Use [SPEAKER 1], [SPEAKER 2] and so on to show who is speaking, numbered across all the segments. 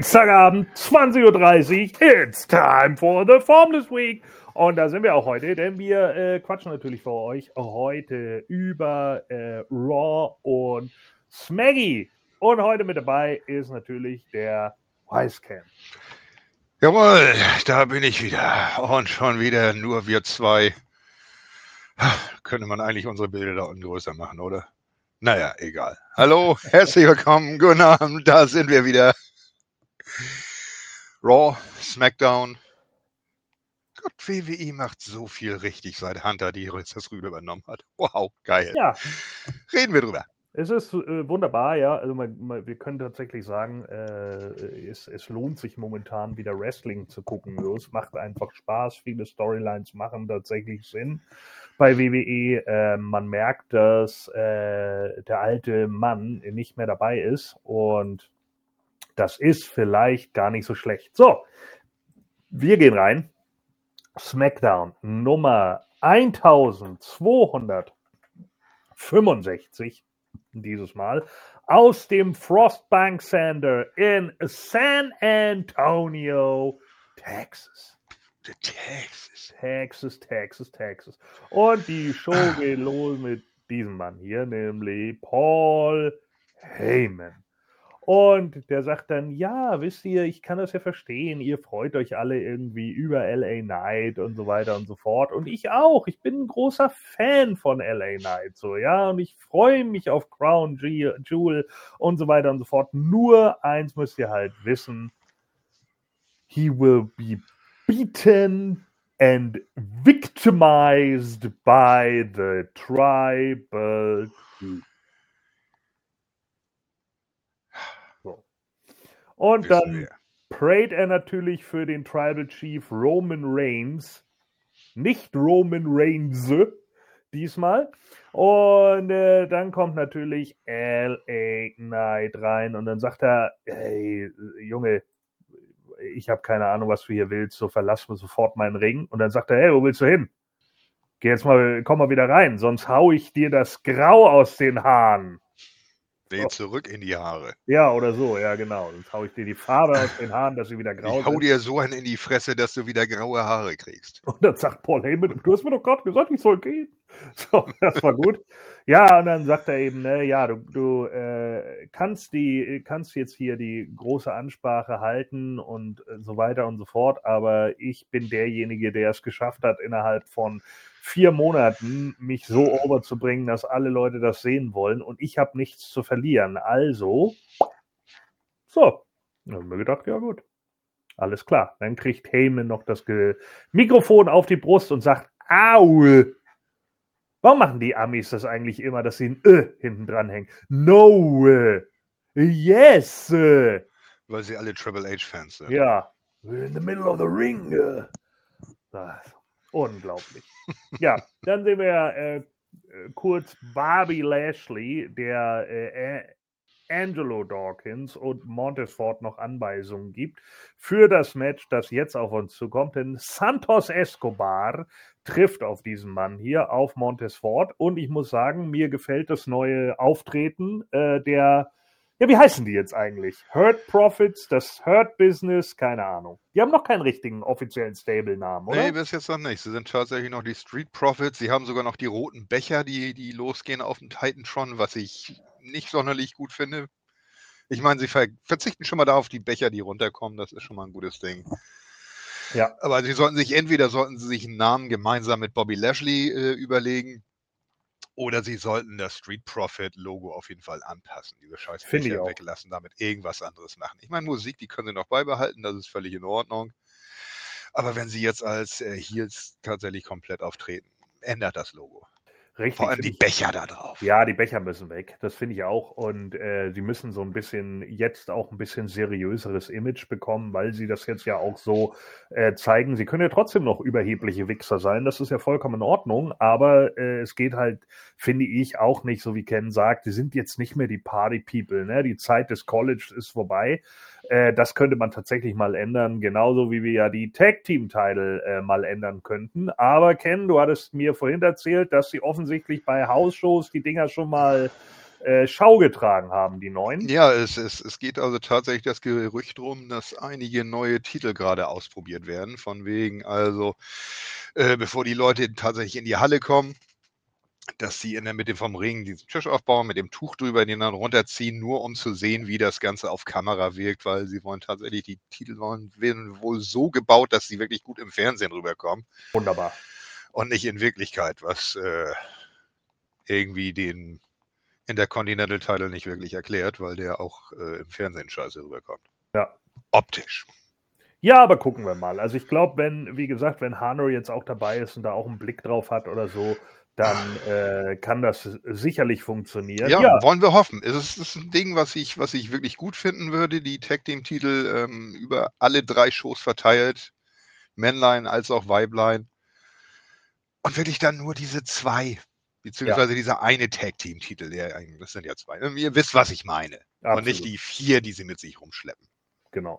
[SPEAKER 1] Dienstagabend, 20:30 Uhr, it's time for the Formless Week. Und da sind wir auch heute, denn wir quatschen natürlich für euch heute über Raw und Smaggy. Und heute mit dabei ist natürlich der Wisecam.
[SPEAKER 2] Jawohl, da bin ich wieder. Und schon wieder nur wir zwei. Könnte man eigentlich unsere Bilder da unten größer machen, oder? Naja, egal. Hallo, herzlich willkommen, guten Abend, da sind wir wieder. Raw, Smackdown. Gott, WWE macht so viel richtig, seit Hunter die das Rüde übernommen hat. Wow, geil.
[SPEAKER 1] Ja.
[SPEAKER 2] Reden wir drüber.
[SPEAKER 1] Es ist wunderbar, ja. Also wir können tatsächlich sagen, es lohnt sich momentan wieder Wrestling zu gucken. Es macht einfach Spaß. Viele Storylines machen tatsächlich Sinn bei WWE. Man merkt, dass der alte Mann nicht mehr dabei ist und das ist vielleicht gar nicht so schlecht. So, wir gehen rein. Smackdown Nummer 1265 dieses Mal aus dem Frostbank Center in San Antonio, Texas. Texas. Und die Show geht los mit diesem Mann hier, nämlich Paul Heyman. Und der sagt dann, ja, wisst ihr, ich kann das ja verstehen, ihr freut euch alle irgendwie über LA Knight und so weiter und so fort. Und ich auch, ich bin ein großer Fan von LA Knight, so, ja, und ich freue mich auf Crown Jewel und so weiter und so fort. Nur eins müsst ihr halt wissen, he will be beaten and victimized by the tribal group. Und dann prayt er natürlich für den Tribal Chief Roman Reigns. Nicht Roman Reigns diesmal. Und dann kommt natürlich LA Knight rein und dann sagt er, hey, Junge, ich habe keine Ahnung, was du hier willst, so verlass mir sofort meinen Ring. Und dann sagt er, hey, wo willst du hin? Komm mal wieder rein, sonst hau ich dir das Grau aus den Haaren.
[SPEAKER 2] Dreh zurück in die Haare.
[SPEAKER 1] Ja, oder so, ja genau. Sonst hau ich dir die Farbe aus den Haaren, dass sie wieder grau sind.
[SPEAKER 2] Ich hau dir so einen in die Fresse, dass du wieder graue Haare kriegst.
[SPEAKER 1] Und dann sagt Paul Heyman, du hast mir doch gerade gesagt, ich soll gehen. So, das war gut. Ja, und dann sagt er eben, ja, du kannst jetzt hier die große Ansprache halten und so weiter und so fort, aber ich bin derjenige, der es geschafft hat, innerhalb von 4 Monaten mich so overzubringen, dass alle Leute das sehen wollen und ich habe nichts zu verlieren. Also, so, dann haben wir gedacht, ja gut, alles klar. Dann kriegt Heyman noch das Mikrofon auf die Brust und sagt, au! Warum machen die Amis das eigentlich immer, dass sie ein hinten dran hängen? No! Yes!
[SPEAKER 2] Weil sie alle Triple H-Fans sind.
[SPEAKER 1] Ja. We're in the middle of the ring. Unglaublich. Ja, dann sehen wir kurz Bobby Lashley, der Angelo Dawkins und Montez Ford noch Anweisungen gibt für das Match, das jetzt auf uns zukommt. Denn Santos Escobar trifft auf diesen Mann hier, auf Montez Ford. Und ich muss sagen, mir gefällt das neue Auftreten ja, wie heißen die jetzt eigentlich? Hurt Profits, das Hurt Business, keine Ahnung. Die haben noch keinen richtigen offiziellen Stable-Namen, oder?
[SPEAKER 2] Nee, bis jetzt noch nicht. Sie sind tatsächlich noch die Street Profits. Sie haben sogar noch die roten Becher, die losgehen auf dem Titantron, was ich nicht sonderlich gut finde. Ich meine, sie verzichten schon mal da auf die Becher, die runterkommen. Das ist schon mal ein gutes Ding.
[SPEAKER 1] Ja.
[SPEAKER 2] Aber sie sollten sich einen Namen gemeinsam mit Bobby Lashley überlegen. Oder sie sollten das Street Profit Logo auf jeden Fall anpassen. Diese scheiß Becher weglassen, damit irgendwas anderes machen. Ich meine, Musik, die können sie noch beibehalten, das ist völlig in Ordnung. Aber wenn sie jetzt als Heels tatsächlich komplett auftreten, ändert das Logo.
[SPEAKER 1] Richtig.
[SPEAKER 2] Vor allem die Becher da drauf.
[SPEAKER 1] Ja, die Becher müssen weg. Das finde ich auch. Und sie müssen so ein bisschen seriöseres Image bekommen, weil sie das jetzt ja auch so zeigen. Sie können ja trotzdem noch überhebliche Wichser sein. Das ist ja vollkommen in Ordnung. Aber es geht halt, finde ich, auch nicht, so wie Ken sagt, die sind jetzt nicht mehr die Party People. Ne? Die Zeit des College ist vorbei. Das könnte man tatsächlich mal ändern, genauso wie wir ja die Tag-Team-Title mal ändern könnten. Aber Ken, du hattest mir vorhin erzählt, dass sie offensichtlich bei House-Shows die Dinger schon mal Schau getragen haben, die neuen.
[SPEAKER 2] Ja, es geht also tatsächlich das Gerücht rum, dass einige neue Titel gerade ausprobiert werden. Von wegen also, bevor die Leute tatsächlich in die Halle kommen, dass sie in der Mitte vom Ring diesen Tisch aufbauen, mit dem Tuch drüber, den dann runterziehen, nur um zu sehen, wie das Ganze auf Kamera wirkt, weil sie wollen tatsächlich, die Titel werden wohl so gebaut, dass sie wirklich gut im Fernsehen rüberkommen.
[SPEAKER 1] Wunderbar.
[SPEAKER 2] Und nicht in Wirklichkeit, was irgendwie den Intercontinental Title nicht wirklich erklärt, weil der auch im Fernsehen scheiße rüberkommt.
[SPEAKER 1] Ja.
[SPEAKER 2] Optisch.
[SPEAKER 1] Ja, aber gucken wir mal. Also ich glaube, wenn Hano jetzt auch dabei ist und da auch einen Blick drauf hat oder so, dann kann das sicherlich funktionieren.
[SPEAKER 2] Ja, wollen wir hoffen. Es ist ein Ding, was ich wirklich gut finden würde, die Tag-Team-Titel über alle 3 Shows verteilt, Männlein als auch Weiblein. Und wirklich dann nur diese 2, beziehungsweise dieser eine Tag-Team-Titel, das sind ja 2. Ihr wisst, was ich meine. Absolut. Und nicht die 4, die sie mit sich rumschleppen.
[SPEAKER 1] Genau.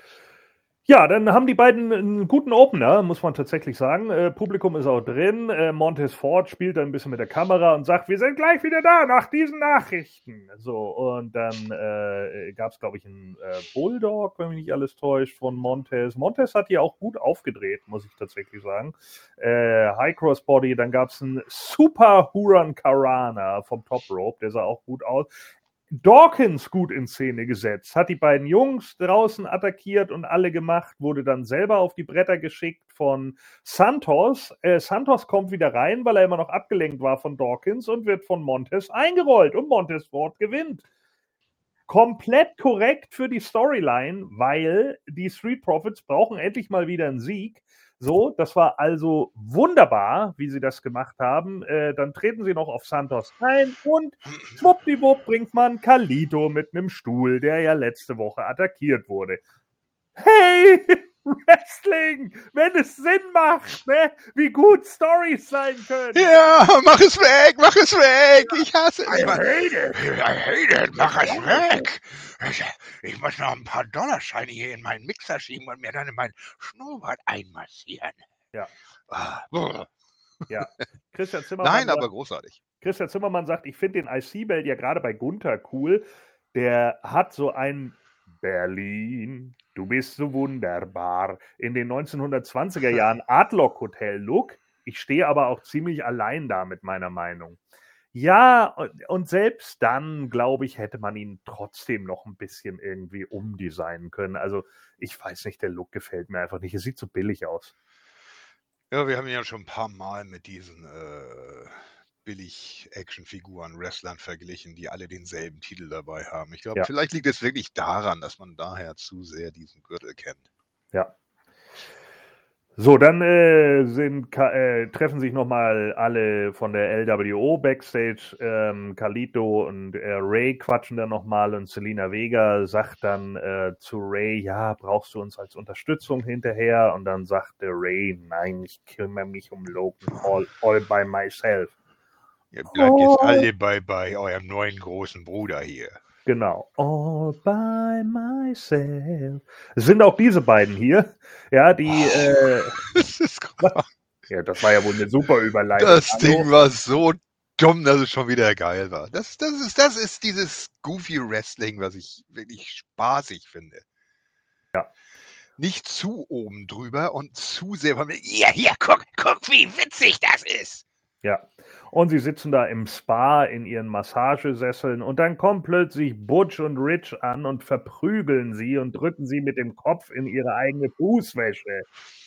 [SPEAKER 1] Ja, dann haben die beiden einen guten Opener, muss man tatsächlich sagen. Publikum ist auch drin. Montez Ford spielt dann ein bisschen mit der Kamera und sagt, wir sind gleich wieder da nach diesen Nachrichten. So, und dann gab es, glaube ich, einen Bulldog, wenn mich nicht alles täuscht, von Montez. Montez hat hier auch gut aufgedreht, muss ich tatsächlich sagen. High Cross Body, dann gab es einen Super Huron Karana vom Top Rope, der sah auch gut aus. Dawkins gut in Szene gesetzt, hat die beiden Jungs draußen attackiert und alle gemacht, wurde dann selber auf die Bretter geschickt von Santos. Santos kommt wieder rein, weil er immer noch abgelenkt war von Dawkins und wird von Montez eingerollt und Montez Ford gewinnt. Komplett korrekt für die Storyline, weil die Street Profits brauchen endlich mal wieder einen Sieg. So, das war also wunderbar, wie sie das gemacht haben. Dann treten sie noch auf Santos ein und schwuppdiwupp bringt man Carlito mit einem Stuhl, der ja letzte Woche attackiert wurde. Hey, Wrestling, wenn es Sinn macht, ne? Wie gut Storys sein können.
[SPEAKER 2] Ja, mach es weg, ich hasse es. I hate it, mach es weg. Ich muss noch ein paar Dollarscheine hier in meinen Mixer schieben und mir dann in mein Schnurrbart einmassieren.
[SPEAKER 1] Ja.
[SPEAKER 2] Ah.
[SPEAKER 1] Ja. Christian Zimmermann.
[SPEAKER 2] Nein, aber großartig.
[SPEAKER 1] Christian Zimmermann sagt, ich finde den IC-Belt ja gerade bei Gunther cool. Der hat so ein Berlin, du bist so wunderbar, in den 1920er Jahren Artlock Hotel Look. Ich stehe aber auch ziemlich allein da mit meiner Meinung. Ja, und selbst dann, glaube ich, hätte man ihn trotzdem noch ein bisschen irgendwie umdesignen können. Also, ich weiß nicht, der Look gefällt mir einfach nicht. Es sieht so billig aus.
[SPEAKER 2] Ja, wir haben ihn ja schon ein paar Mal mit diesen Billig-Action-Figuren, Wrestlern verglichen, die alle denselben Titel dabei haben. Ich glaube, vielleicht liegt es wirklich daran, dass man daher zu sehr diesen Gürtel kennt.
[SPEAKER 1] Ja. So, dann treffen sich nochmal alle von der LWO Backstage. Carlito und Ray quatschen dann nochmal und Selena Vega sagt dann zu Ray, ja, brauchst du uns als Unterstützung hinterher? Und dann sagt der Ray, nein, ich kümmere mich um Logan all by myself.
[SPEAKER 2] Ihr bleibt jetzt alle bei eurem neuen großen Bruder hier.
[SPEAKER 1] Genau. All by myself. Es sind auch diese beiden hier. Ja, die.
[SPEAKER 2] Das ist
[SPEAKER 1] ja, das war ja wohl eine super Überleitung.
[SPEAKER 2] Das Ding war so dumm, dass es schon wieder geil war. Das ist dieses Goofy Wrestling, was ich wirklich spaßig finde.
[SPEAKER 1] Ja.
[SPEAKER 2] Nicht zu oben drüber und zu sehr von mir. Hier, guck, wie witzig das ist.
[SPEAKER 1] Ja, und sie sitzen da im Spa in ihren Massagesesseln und dann kommen plötzlich Butch und Rich an und verprügeln sie und drücken sie mit dem Kopf in ihre eigene Fußwäsche.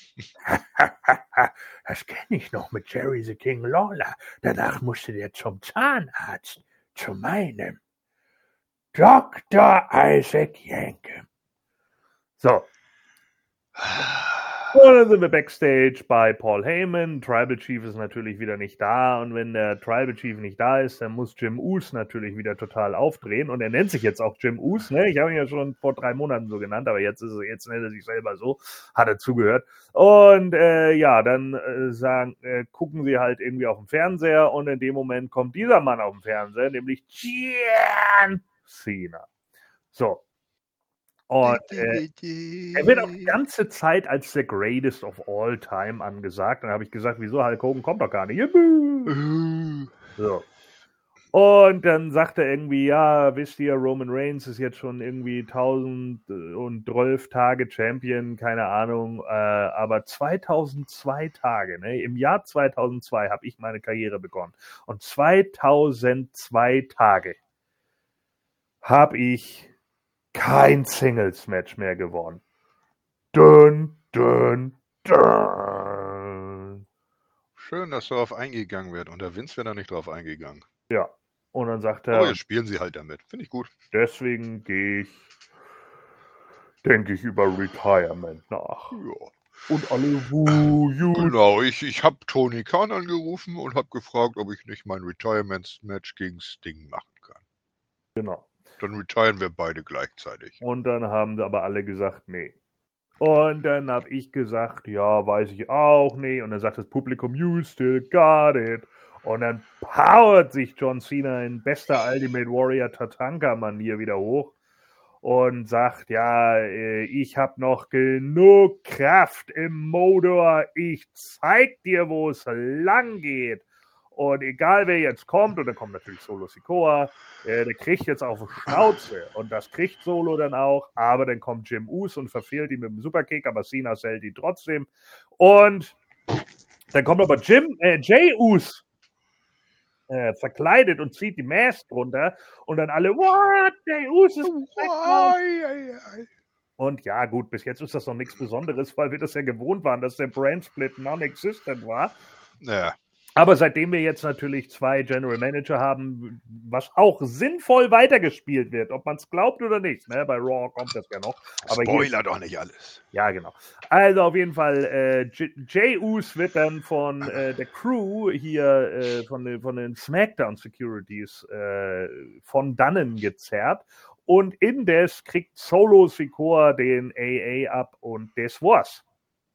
[SPEAKER 1] Das kenne ich noch mit Jerry the King Lawler. Danach musste der zum Zahnarzt, zu meinem Dr. Isaac Yankem. So. Und dann sind wir Backstage bei Paul Heyman. Tribal Chief ist natürlich wieder nicht da. Und wenn der Tribal Chief nicht da ist, dann muss Jim Uso natürlich wieder total aufdrehen. Und er nennt sich jetzt auch Jim Uso. Ne? Ich habe ihn ja schon vor 3 Monaten so genannt, aber jetzt nennt er sich selber so. Hat er zugehört. Und dann gucken sie halt irgendwie auf den Fernseher. Und in dem Moment kommt dieser Mann auf den Fernseher, nämlich John Cena. So. Und er wird auch die ganze Zeit als the greatest of all time angesagt. Dann habe ich gesagt, wieso Hulk Hogan kommt doch gar nicht. So. Und dann sagt er irgendwie, ja, wisst ihr, Roman Reigns ist jetzt schon irgendwie 1012 Tage Champion, keine Ahnung, aber 2002 Tage, ne? Im Jahr 2002 habe ich meine Karriere begonnen. Und 2002 Tage habe ich kein Singles-Match mehr gewonnen. Dun, dun, dun.
[SPEAKER 2] Schön, dass darauf eingegangen wird. Und der Vince wäre da nicht drauf eingegangen.
[SPEAKER 1] Ja. Und dann sagt er...
[SPEAKER 2] Aber jetzt spielen sie halt damit. Finde ich gut.
[SPEAKER 1] Deswegen denke ich über Retirement nach.
[SPEAKER 2] Ja.
[SPEAKER 1] Und alle
[SPEAKER 2] Genau, ich habe Tony Khan angerufen und habe gefragt, ob ich nicht mein Retirement-Match gegen Sting machen kann.
[SPEAKER 1] Genau.
[SPEAKER 2] Dann retiren wir beide gleichzeitig.
[SPEAKER 1] Und dann haben aber alle gesagt, nee. Und dann habe ich gesagt, ja, weiß ich auch nicht. Und dann sagt das Publikum, you still got it. Und dann powert sich John Cena in bester Ultimate Warrior Tatanka-Manier wieder hoch und sagt, ja, ich habe noch genug Kraft im Motor. Ich zeig dir, wo es lang geht. Und egal wer jetzt kommt, und dann kommt natürlich Solo Sikoa, der kriegt jetzt auf die Schnauze. Und das kriegt Solo dann auch. Aber dann kommt Jim Uso und verfehlt ihn mit dem Superkick, aber Cena zählt ihn trotzdem. Und dann kommt aber Jay Uso verkleidet und zieht die Mask runter. Und dann alle, what? Jay Uso ist Und ja, gut, bis jetzt ist das noch nichts Besonderes, weil wir das ja gewohnt waren, dass der Brand Split non-existent war.
[SPEAKER 2] Ja.
[SPEAKER 1] Aber seitdem wir jetzt natürlich 2 General Manager haben, was auch sinnvoll weitergespielt wird, ob man es glaubt oder nicht, ne? Bei Raw kommt das ja noch. Aber
[SPEAKER 2] Spoiler doch nicht alles.
[SPEAKER 1] Ja, genau. Also auf jeden Fall, Jay Uso wird dann von der Crew hier, von den SmackDown Securities von dannen gezerrt. Und indes kriegt Solo Sikoa den AA ab und das war's.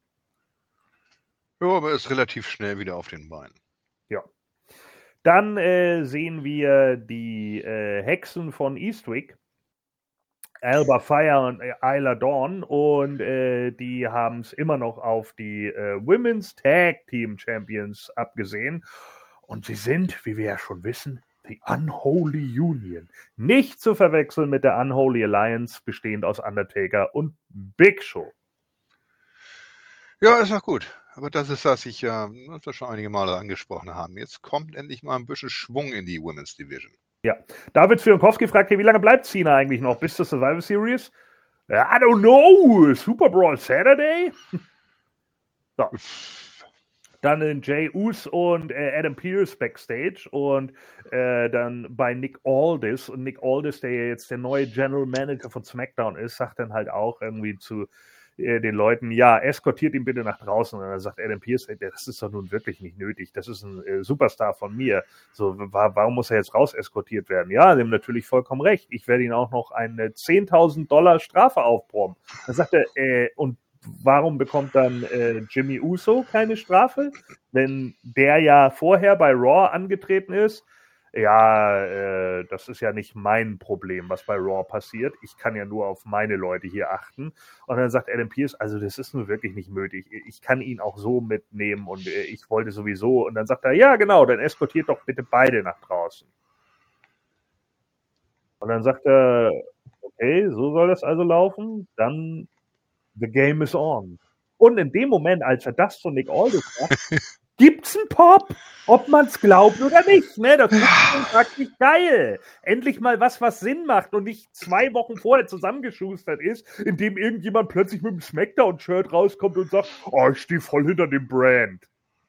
[SPEAKER 2] Ja, aber ist relativ schnell wieder auf den Beinen.
[SPEAKER 1] Ja. Dann sehen wir die Hexen von Eastwick, Alba Fire und Isla Dawn, und die haben es immer noch auf die Women's Tag Team Champions abgesehen. Und sie sind, wie wir ja schon wissen, die Unholy Union. Nicht zu verwechseln mit der Unholy Alliance, bestehend aus Undertaker und Big Show.
[SPEAKER 2] Ja, ist auch gut. Aber das ist, was wir schon einige Male angesprochen haben. Jetzt kommt endlich mal ein bisschen Schwung in die Women's Division.
[SPEAKER 1] Ja. David Fionkowski fragt hier, wie lange bleibt Cena eigentlich noch bis zur Survivor Series? I don't know. Super Brawl Saturday? So. Dann Jay Uso und Adam Pearce backstage und dann bei Nick Aldis. Und Nick Aldis, der ja jetzt der neue General Manager von SmackDown ist, sagt dann halt auch irgendwie zu den Leuten, ja, eskortiert ihn bitte nach draußen. Und dann sagt Adam Pearce, das ist doch nun wirklich nicht nötig. Das ist ein Superstar von mir. So, warum muss er jetzt raus eskortiert werden? Ja, sie haben natürlich vollkommen recht. Ich werde ihn auch noch eine $10.000 Strafe aufbrummen. Dann sagt er, und warum bekommt dann Jimmy Uso keine Strafe, wenn der ja vorher bei Raw angetreten ist? Ja, das ist ja nicht mein Problem, was bei Raw passiert. Ich kann ja nur auf meine Leute hier achten. Und dann sagt Adam Pearce, also das ist nun wirklich nicht nötig. Ich kann ihn auch so mitnehmen und ich wollte sowieso. Und dann sagt er, ja genau, dann eskortiert doch bitte beide nach draußen. Und dann sagt er, okay, so soll das also laufen. Dann the game is on. Und in dem Moment, als er das zu Nick Aldis sagt, gibt's einen Pop, ob man's glaubt oder nicht. Ne? Das ist praktisch geil. Endlich mal was Sinn macht und nicht 2 Wochen vorher zusammengeschustert ist, indem irgendjemand plötzlich mit dem Smackdown-Shirt rauskommt und sagt, oh, ich stehe voll hinter dem Brand.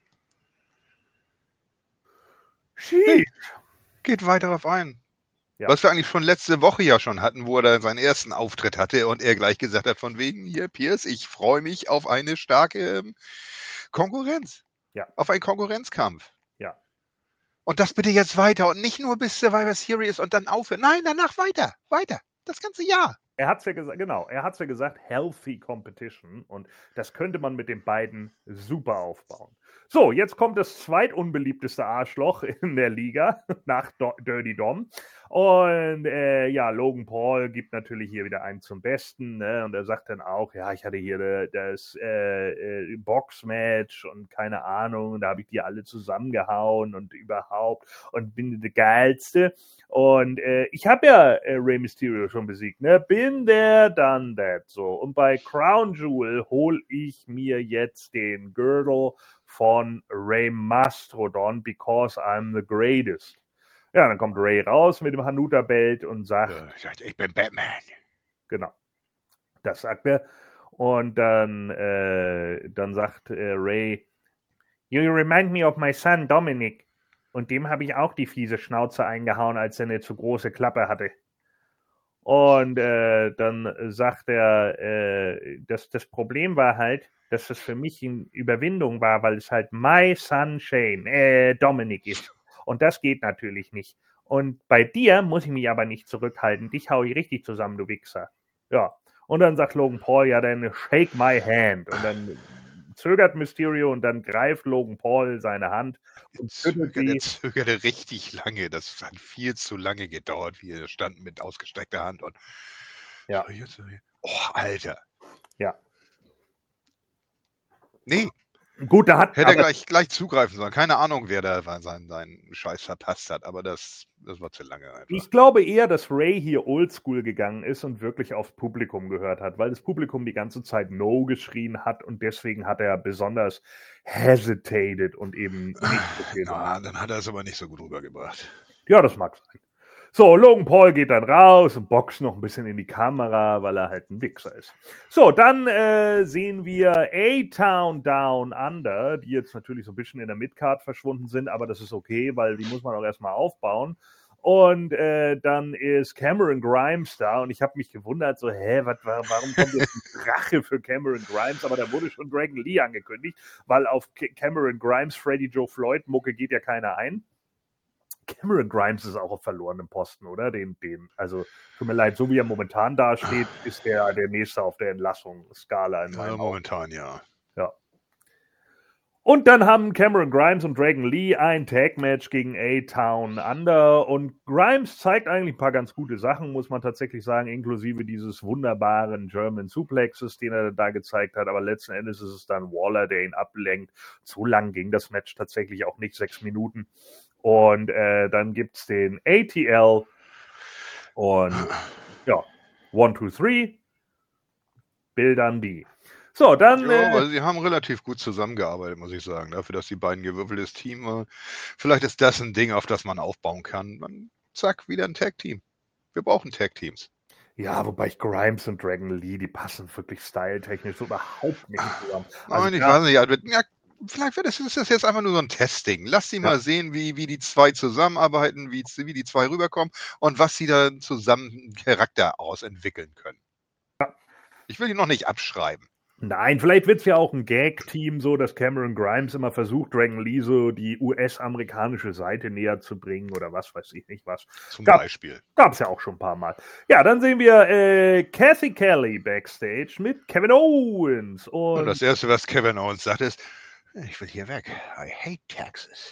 [SPEAKER 2] Hey, geht weiter darauf ein. Ja. Was wir eigentlich schon letzte Woche ja schon hatten, wo er seinen ersten Auftritt hatte und er gleich gesagt hat, von wegen, hier, Pearce, ich freue mich auf eine starke Konkurrenz.
[SPEAKER 1] Ja.
[SPEAKER 2] Auf einen Konkurrenzkampf.
[SPEAKER 1] Ja.
[SPEAKER 2] Und das bitte jetzt weiter und nicht nur bis Survivor Series und dann aufhören. Nein, danach weiter. Das ganze Jahr.
[SPEAKER 1] Er hat es ja gesagt, genau, er hat es ja gesagt, healthy competition und das könnte man mit den beiden super aufbauen. So, jetzt kommt das zweitunbeliebteste Arschloch in der Liga nach Dirty Dom und Logan Paul gibt natürlich hier wieder einen zum Besten, ne? Und er sagt dann auch, ja, ich hatte hier das Boxmatch und keine Ahnung, da habe ich die alle zusammengehauen und überhaupt und bin der Geilste. Und ich habe ja Rey Mysterio schon besiegt, ne? Been there, done that. So. Und bei Crown Jewel hole ich mir jetzt den Gürtel von Rey Mastodon, because I'm the greatest. Ja, dann kommt Rey raus mit dem Hanuta-Belt und sagt,
[SPEAKER 2] ich bin Batman.
[SPEAKER 1] Genau, das sagt er. Und dann sagt Rey, you remind me of my son Dominic. Und dem habe ich auch die fiese Schnauze eingehauen, als er eine zu große Klappe hatte. Und dann sagt er, dass das Problem war halt, dass das für mich eine Überwindung war, weil es halt my son Shane, Dominic ist. Und das geht natürlich nicht. Und bei dir muss ich mich aber nicht zurückhalten. Dich hau ich richtig zusammen, du Wichser. Ja. Und dann sagt Logan Paul, ja, dann shake my hand. Und dann zögert Mysterio und dann greift Logan Paul seine Hand und
[SPEAKER 2] er zögerte richtig lange. Das hat viel zu lange gedauert, wie er stand mit ausgestreckter Hand. Und
[SPEAKER 1] ja.
[SPEAKER 2] Oh, Alter.
[SPEAKER 1] Ja.
[SPEAKER 2] Nee.
[SPEAKER 1] Gut,
[SPEAKER 2] hätte er gleich zugreifen sollen. Keine Ahnung, wer da seinen Scheiß verpasst hat, aber das war zu lange einfach.
[SPEAKER 1] Ich glaube eher, dass Rey hier oldschool gegangen ist und wirklich aufs Publikum gehört hat, weil das Publikum die ganze Zeit No geschrien hat und deswegen hat er besonders hesitated und eben nicht
[SPEAKER 2] dann hat er es aber nicht so gut rübergebracht.
[SPEAKER 1] Ja, das mag sein. So, Logan Paul geht dann raus und boxt noch ein bisschen in die Kamera, weil er halt ein Wichser ist. So, dann sehen wir A-Town Down Under, die jetzt natürlich so ein bisschen in der Midcard verschwunden sind, aber das ist okay, weil die muss man auch erstmal aufbauen. Und dann ist Cameron Grimes da und ich habe mich gewundert, so, warum kommt jetzt ein Drache für Cameron Grimes? Aber da wurde schon Dragon Lee angekündigt, weil auf Cameron Grimes, Freddie Joe Floyd Mucke geht ja keiner ein. Cameron Grimes ist auch auf verlorenem Posten, oder? Also, tut mir leid, so wie er momentan dasteht, ist der Nächste auf der Entlassungsskala.
[SPEAKER 2] Momentan, ja.
[SPEAKER 1] Ja. Und dann haben Cameron Grimes und Dragon Lee ein Tag-Match gegen A-Town Under und Grimes zeigt eigentlich ein paar ganz gute Sachen, muss man tatsächlich sagen, inklusive dieses wunderbaren German Suplexes, den er da gezeigt hat, aber letzten Endes ist es dann Waller, der ihn ablenkt. Zu lang ging das Match tatsächlich auch nicht, 6 Minuten. Und dann gibt es den ATL und ja, 1, 2, 3, Bill Dundee. So, dann.
[SPEAKER 2] Ja, aber sie haben relativ gut zusammengearbeitet, muss ich sagen, dafür, dass die beiden gewürfeltes Team waren. Vielleicht ist das ein Ding, auf das man aufbauen kann. Dann zack, wieder ein Tag-Team. Wir brauchen Tag-Teams.
[SPEAKER 1] Ja, wobei Grimes und Dragon Lee, die passen wirklich styletechnisch so überhaupt nicht zusammen.
[SPEAKER 2] Nein, ich weiß nicht. Ja, vielleicht ist das jetzt einfach nur so ein Testing. Lass sie mal sehen, wie die zwei zusammenarbeiten, wie die zwei rüberkommen und was sie da zusammen Charakter ausentwickeln können.
[SPEAKER 1] Ja.
[SPEAKER 2] Ich will die noch nicht abschreiben.
[SPEAKER 1] Nein, vielleicht wird es ja auch ein Gag-Team, so dass Cameron Grimes immer versucht, Dragon Lee so die US-amerikanische Seite näher zu bringen oder was weiß ich nicht was.
[SPEAKER 2] Zum Beispiel.
[SPEAKER 1] Gab es ja auch schon ein paar Mal. Ja, dann sehen wir Cathy Kelly backstage mit Kevin Owens. Und
[SPEAKER 2] das Erste, was Kevin Owens sagt, ist, ich will hier weg. I hate Texas.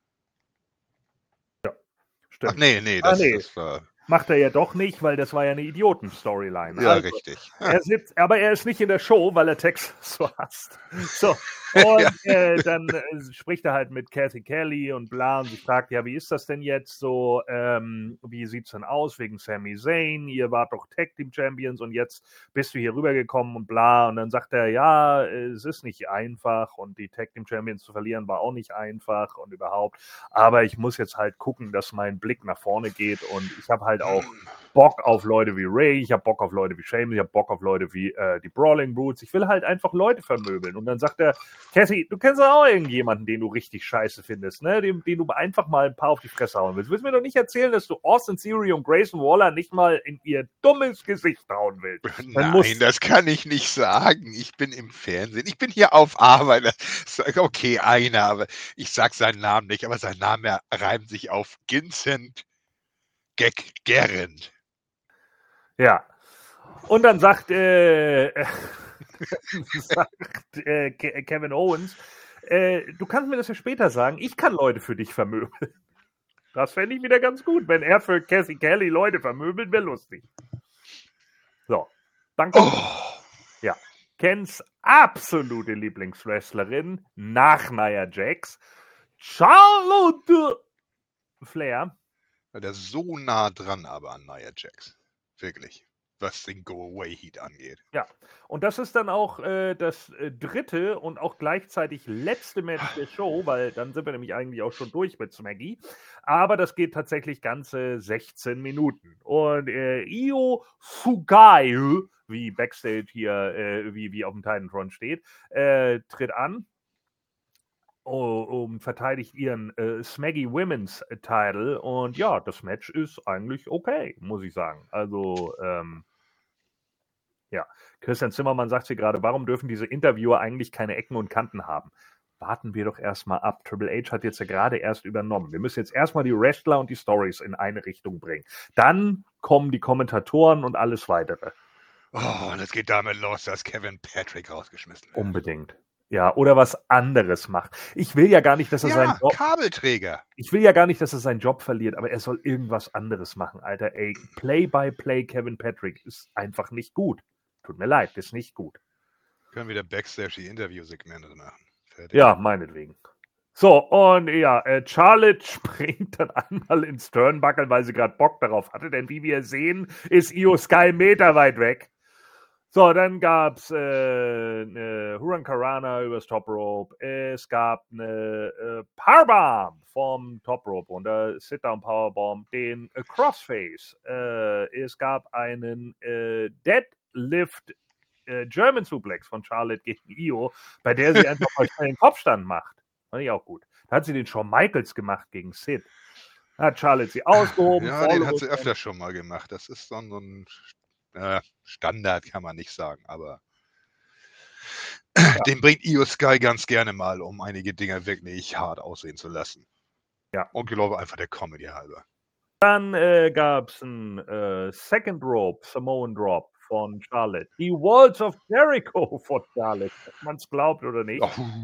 [SPEAKER 1] Ja, stimmt.
[SPEAKER 2] Ach nee, das war...
[SPEAKER 1] Macht er ja doch nicht, weil das war ja eine Idioten-Storyline.
[SPEAKER 2] Ja, also, richtig.
[SPEAKER 1] Aber er ist nicht in der Show, weil er Texas so hasst. So, und dann spricht er halt mit Cathy Kelly und bla und sie fragt, ja, wie ist das denn jetzt so? Wie sieht's denn aus wegen Sami Zayn? Ihr wart doch Tag Team Champions und jetzt bist du hier rübergekommen und bla. Und dann sagt er, ja, es ist nicht einfach und die Tag Team Champions zu verlieren war auch nicht einfach und überhaupt. Aber ich muss jetzt halt gucken, dass mein Blick nach vorne geht und ich habe halt auch Bock auf Leute wie Ray, ich habe Bock auf Leute wie Sheamus, ich habe Bock auf Leute wie die Brawling Brutes. Ich will halt einfach Leute vermöbeln. Und dann sagt er, Cassie, du kennst auch irgendjemanden, den du richtig scheiße findest, ne? Den du einfach mal ein paar auf die Fresse hauen willst. Du willst mir doch nicht erzählen, dass du Austin Theory und Grayson Waller nicht mal in ihr dummes Gesicht hauen willst.
[SPEAKER 2] Nein, das kann ich nicht sagen. Ich bin im Fernsehen. Ich bin hier auf Arbeit. Okay, aber ich sag seinen Namen nicht, aber sein Name reimt sich auf Vincent Gerrand.
[SPEAKER 1] Ja. Und dann sagt, Kevin Owens, du kannst mir das ja später sagen, ich kann Leute für dich vermöbeln. Das fände ich wieder ganz gut. Wenn er für Cassie Kelly Leute vermöbelt, wäre lustig. So, dann kommt ja, Kens absolute Lieblingswrestlerin nach Nia Jax, Charlotte Flair.
[SPEAKER 2] Der ist so nah dran aber an Nia Jax. Wirklich. Was den Go-Away-Heat angeht.
[SPEAKER 1] Ja, und das ist dann auch das dritte und auch gleichzeitig letzte Match der Show, weil dann sind wir nämlich eigentlich auch schon durch mit Smaggy. Aber das geht tatsächlich ganze 16 Minuten. Und Io Sugai, wie Backstage hier, wie auf dem Titanfront steht, tritt an und verteidigt ihren Smaggy Women's Title. Und ja, das Match ist eigentlich okay, muss ich sagen. Also, ja, Christian Zimmermann sagt hier gerade, warum dürfen diese Interviewer eigentlich keine Ecken und Kanten haben? Warten wir doch erstmal ab. Triple H hat jetzt ja gerade erst übernommen. Wir müssen jetzt erstmal die Wrestler und die Stories in eine Richtung bringen. Dann kommen die Kommentatoren und alles weitere.
[SPEAKER 2] Oh, und es geht damit los, dass Kevin Patrick rausgeschmissen wird.
[SPEAKER 1] Unbedingt. Ja, oder was anderes macht. Ich will ja gar nicht, dass er seinen Job...
[SPEAKER 2] Kabelträger.
[SPEAKER 1] Ich will ja gar nicht, dass er seinen Job verliert, aber er soll irgendwas anderes machen, Alter. Ey, Play-by-Play Kevin Patrick ist einfach nicht gut. Tut mir leid, ist nicht gut.
[SPEAKER 2] Können wir wieder Backstage die Interviewsegmente machen. Fertig.
[SPEAKER 1] Ja, meinetwegen. So, und ja, Charlotte springt dann einmal ins Turnbuckle, weil sie gerade Bock darauf hatte, denn wie wir sehen, ist Io Sky Meter weit weg. So, dann gab es eine Hurricanrana übers Top Rope. Es gab eine Powerbomb vom Top Rope runter, Sit-Down Powerbomb, den Crossface. Es gab einen Deadlift German Suplex von Charlotte gegen Io, bei der sie einfach mal schnell den Kopfstand macht. Fand ich auch gut. Da hat sie den Shawn Michaels gemacht gegen Sid. Da hat Charlotte sie ausgehoben.
[SPEAKER 2] Ja, den hat sie öfter schon mal gemacht. Das ist dann so ein Standard, kann man nicht sagen, aber den bringt Io Sky ganz gerne mal, um einige Dinge wirklich hart aussehen zu lassen.
[SPEAKER 1] Ja.
[SPEAKER 2] Und glaube einfach der Comedy halber.
[SPEAKER 1] Dann gab es einen Second Rope Samoan Drop von Charlotte. Die Walls of Jericho von Charlotte, ob man es glaubt oder nicht.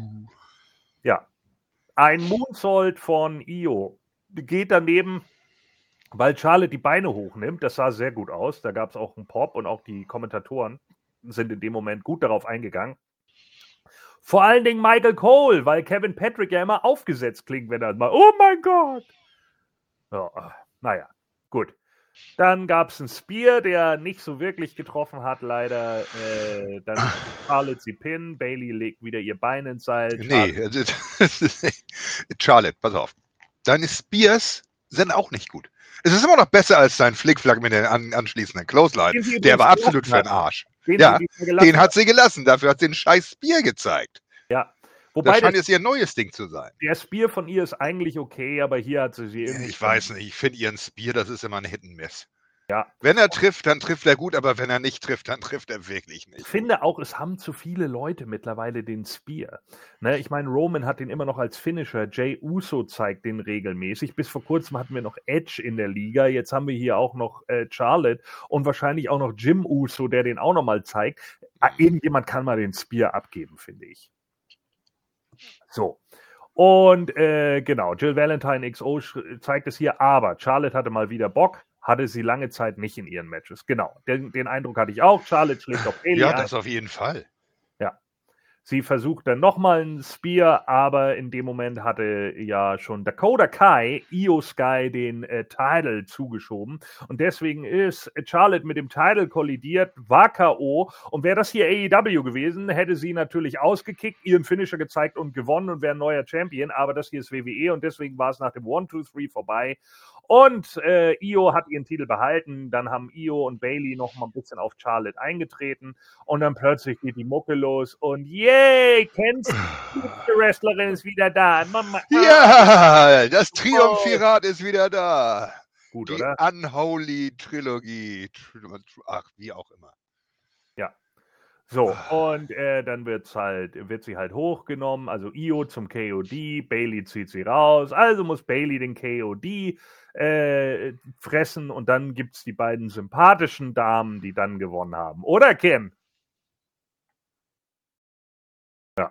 [SPEAKER 1] Ja. Ein Moonsault von Io. Geht daneben, weil Charlotte die Beine hochnimmt. Das sah sehr gut aus. Da gab es auch einen Pop und auch die Kommentatoren sind in dem Moment gut darauf eingegangen. Vor allen Dingen Michael Cole, weil Kevin Patrick ja immer aufgesetzt klingt, wenn er mal, oh mein Gott. Ja, naja, gut. Dann gab es einen Spear, der nicht so wirklich getroffen hat, leider. Dann Charlotte sie pinnen, Bayley legt wieder ihr Bein ins Seil.
[SPEAKER 2] Charlotte, pass auf. Deine Spears sind auch nicht gut. Es ist immer noch besser als dein Flickflack mit den anschließenden Clothesline. Der war absolut für den Arsch. Den hat sie gelassen. Dafür hat sie den scheiß Spear gezeigt.
[SPEAKER 1] Ja.
[SPEAKER 2] Wobei das scheint jetzt ihr neues Ding zu sein.
[SPEAKER 1] Der Spear von ihr ist eigentlich okay, aber hier hat sie irgendwie...
[SPEAKER 2] Ich weiß nicht, ich finde ihren Spear, das ist immer ein Hit-and-Miss.
[SPEAKER 1] Ja.
[SPEAKER 2] Wenn er trifft, dann trifft er gut, aber wenn er nicht trifft, dann trifft er wirklich nicht.
[SPEAKER 1] Ich finde auch, es haben zu viele Leute mittlerweile den Spear. Ne, ich meine, Roman hat den immer noch als Finisher, Jey Uso zeigt den regelmäßig. Bis vor kurzem hatten wir noch Edge in der Liga, jetzt haben wir hier auch noch Charlotte und wahrscheinlich auch noch Jim Uso, der den auch nochmal zeigt. Irgendjemand kann mal den Spear abgeben, finde ich. So. Und genau, Jill Valentine XO zeigt es hier, aber Charlotte hatte mal wieder Bock, hatte sie lange Zeit nicht in ihren Matches. Genau, den Eindruck hatte ich auch. Charlotte schlägt auf Bayley
[SPEAKER 2] ein. Ja, das auf jeden Fall.
[SPEAKER 1] Ja. Sie versucht dann nochmal einen Spear, aber in dem Moment hatte ja schon Dakota Kai Io Sky den Title zugeschoben. Und deswegen ist Charlotte mit dem Title kollidiert, war K.O. Und wäre das hier AEW gewesen, hätte sie natürlich ausgekickt, ihren Finisher gezeigt und gewonnen und wäre ein neuer Champion. Aber das hier ist WWE und deswegen war es nach dem 1, 2, 3 vorbei. Und Io hat ihren Titel behalten. Dann haben Io und Bayley noch mal ein bisschen auf Charlotte eingetreten. Und dann plötzlich geht die Mucke los. Und yay, kennst du, die Wrestlerin ist wieder da. Mama,
[SPEAKER 2] ja, das Triumphirat ist wieder da.
[SPEAKER 1] Gut,
[SPEAKER 2] die
[SPEAKER 1] oder?
[SPEAKER 2] Unholy Trilogie. Ach, wie auch immer.
[SPEAKER 1] Ja. So, und dann wird sie halt hochgenommen, also Io zum KOD, Bayley zieht sie raus, also muss Bayley den KOD fressen und dann gibt es die beiden sympathischen Damen, die dann gewonnen haben. Oder, Ken? Ja.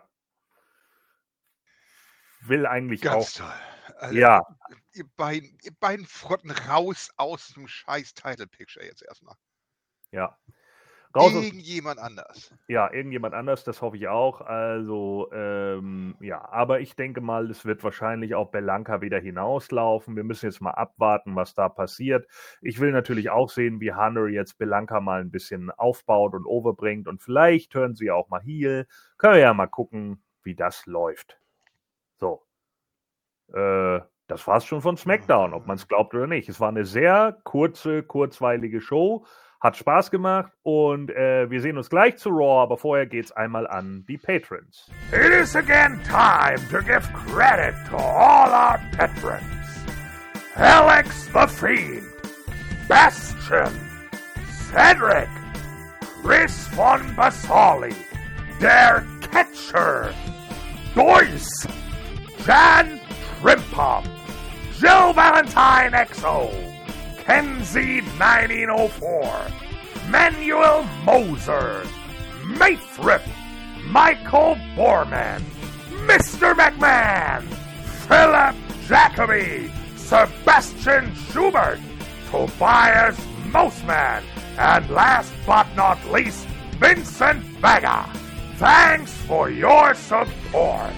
[SPEAKER 1] Will eigentlich
[SPEAKER 2] ganz
[SPEAKER 1] auch.
[SPEAKER 2] Toll. Also,
[SPEAKER 1] ja.
[SPEAKER 2] Ihr beiden Frotten raus aus dem scheiß Title Picture jetzt erstmal.
[SPEAKER 1] Ja.
[SPEAKER 2] Irgendjemand anders.
[SPEAKER 1] Ja, irgendjemand anders, das hoffe ich auch. Also, ja, aber ich denke mal, es wird wahrscheinlich auch Belanca wieder hinauslaufen. Wir müssen jetzt mal abwarten, was da passiert. Ich will natürlich auch sehen, wie Hunter jetzt Belanca mal ein bisschen aufbaut und overbringt und vielleicht hören sie auch mal Heel. Können wir ja mal gucken, wie das läuft. So. Das war's schon von SmackDown, ob man es glaubt oder nicht. Es war eine sehr kurzweilige Show. Hat Spaß gemacht und wir sehen uns gleich zu Raw, aber vorher geht's einmal an die Patrons.
[SPEAKER 3] It is again time to give credit to all our patrons. Alex the Fiend, Bastion, Cedric, Chris von Basali, Der Catcher, Doyce, Jan Trimpop, Jill Valentine XO, Kenzie 1904, Manuel Moser, Maythrip, Michael Borman, Mr. McMahon, Philip Jacoby, Sebastian Schubert, Tobias Mosman, and last but not least, Vincent Vega. Thanks for your support.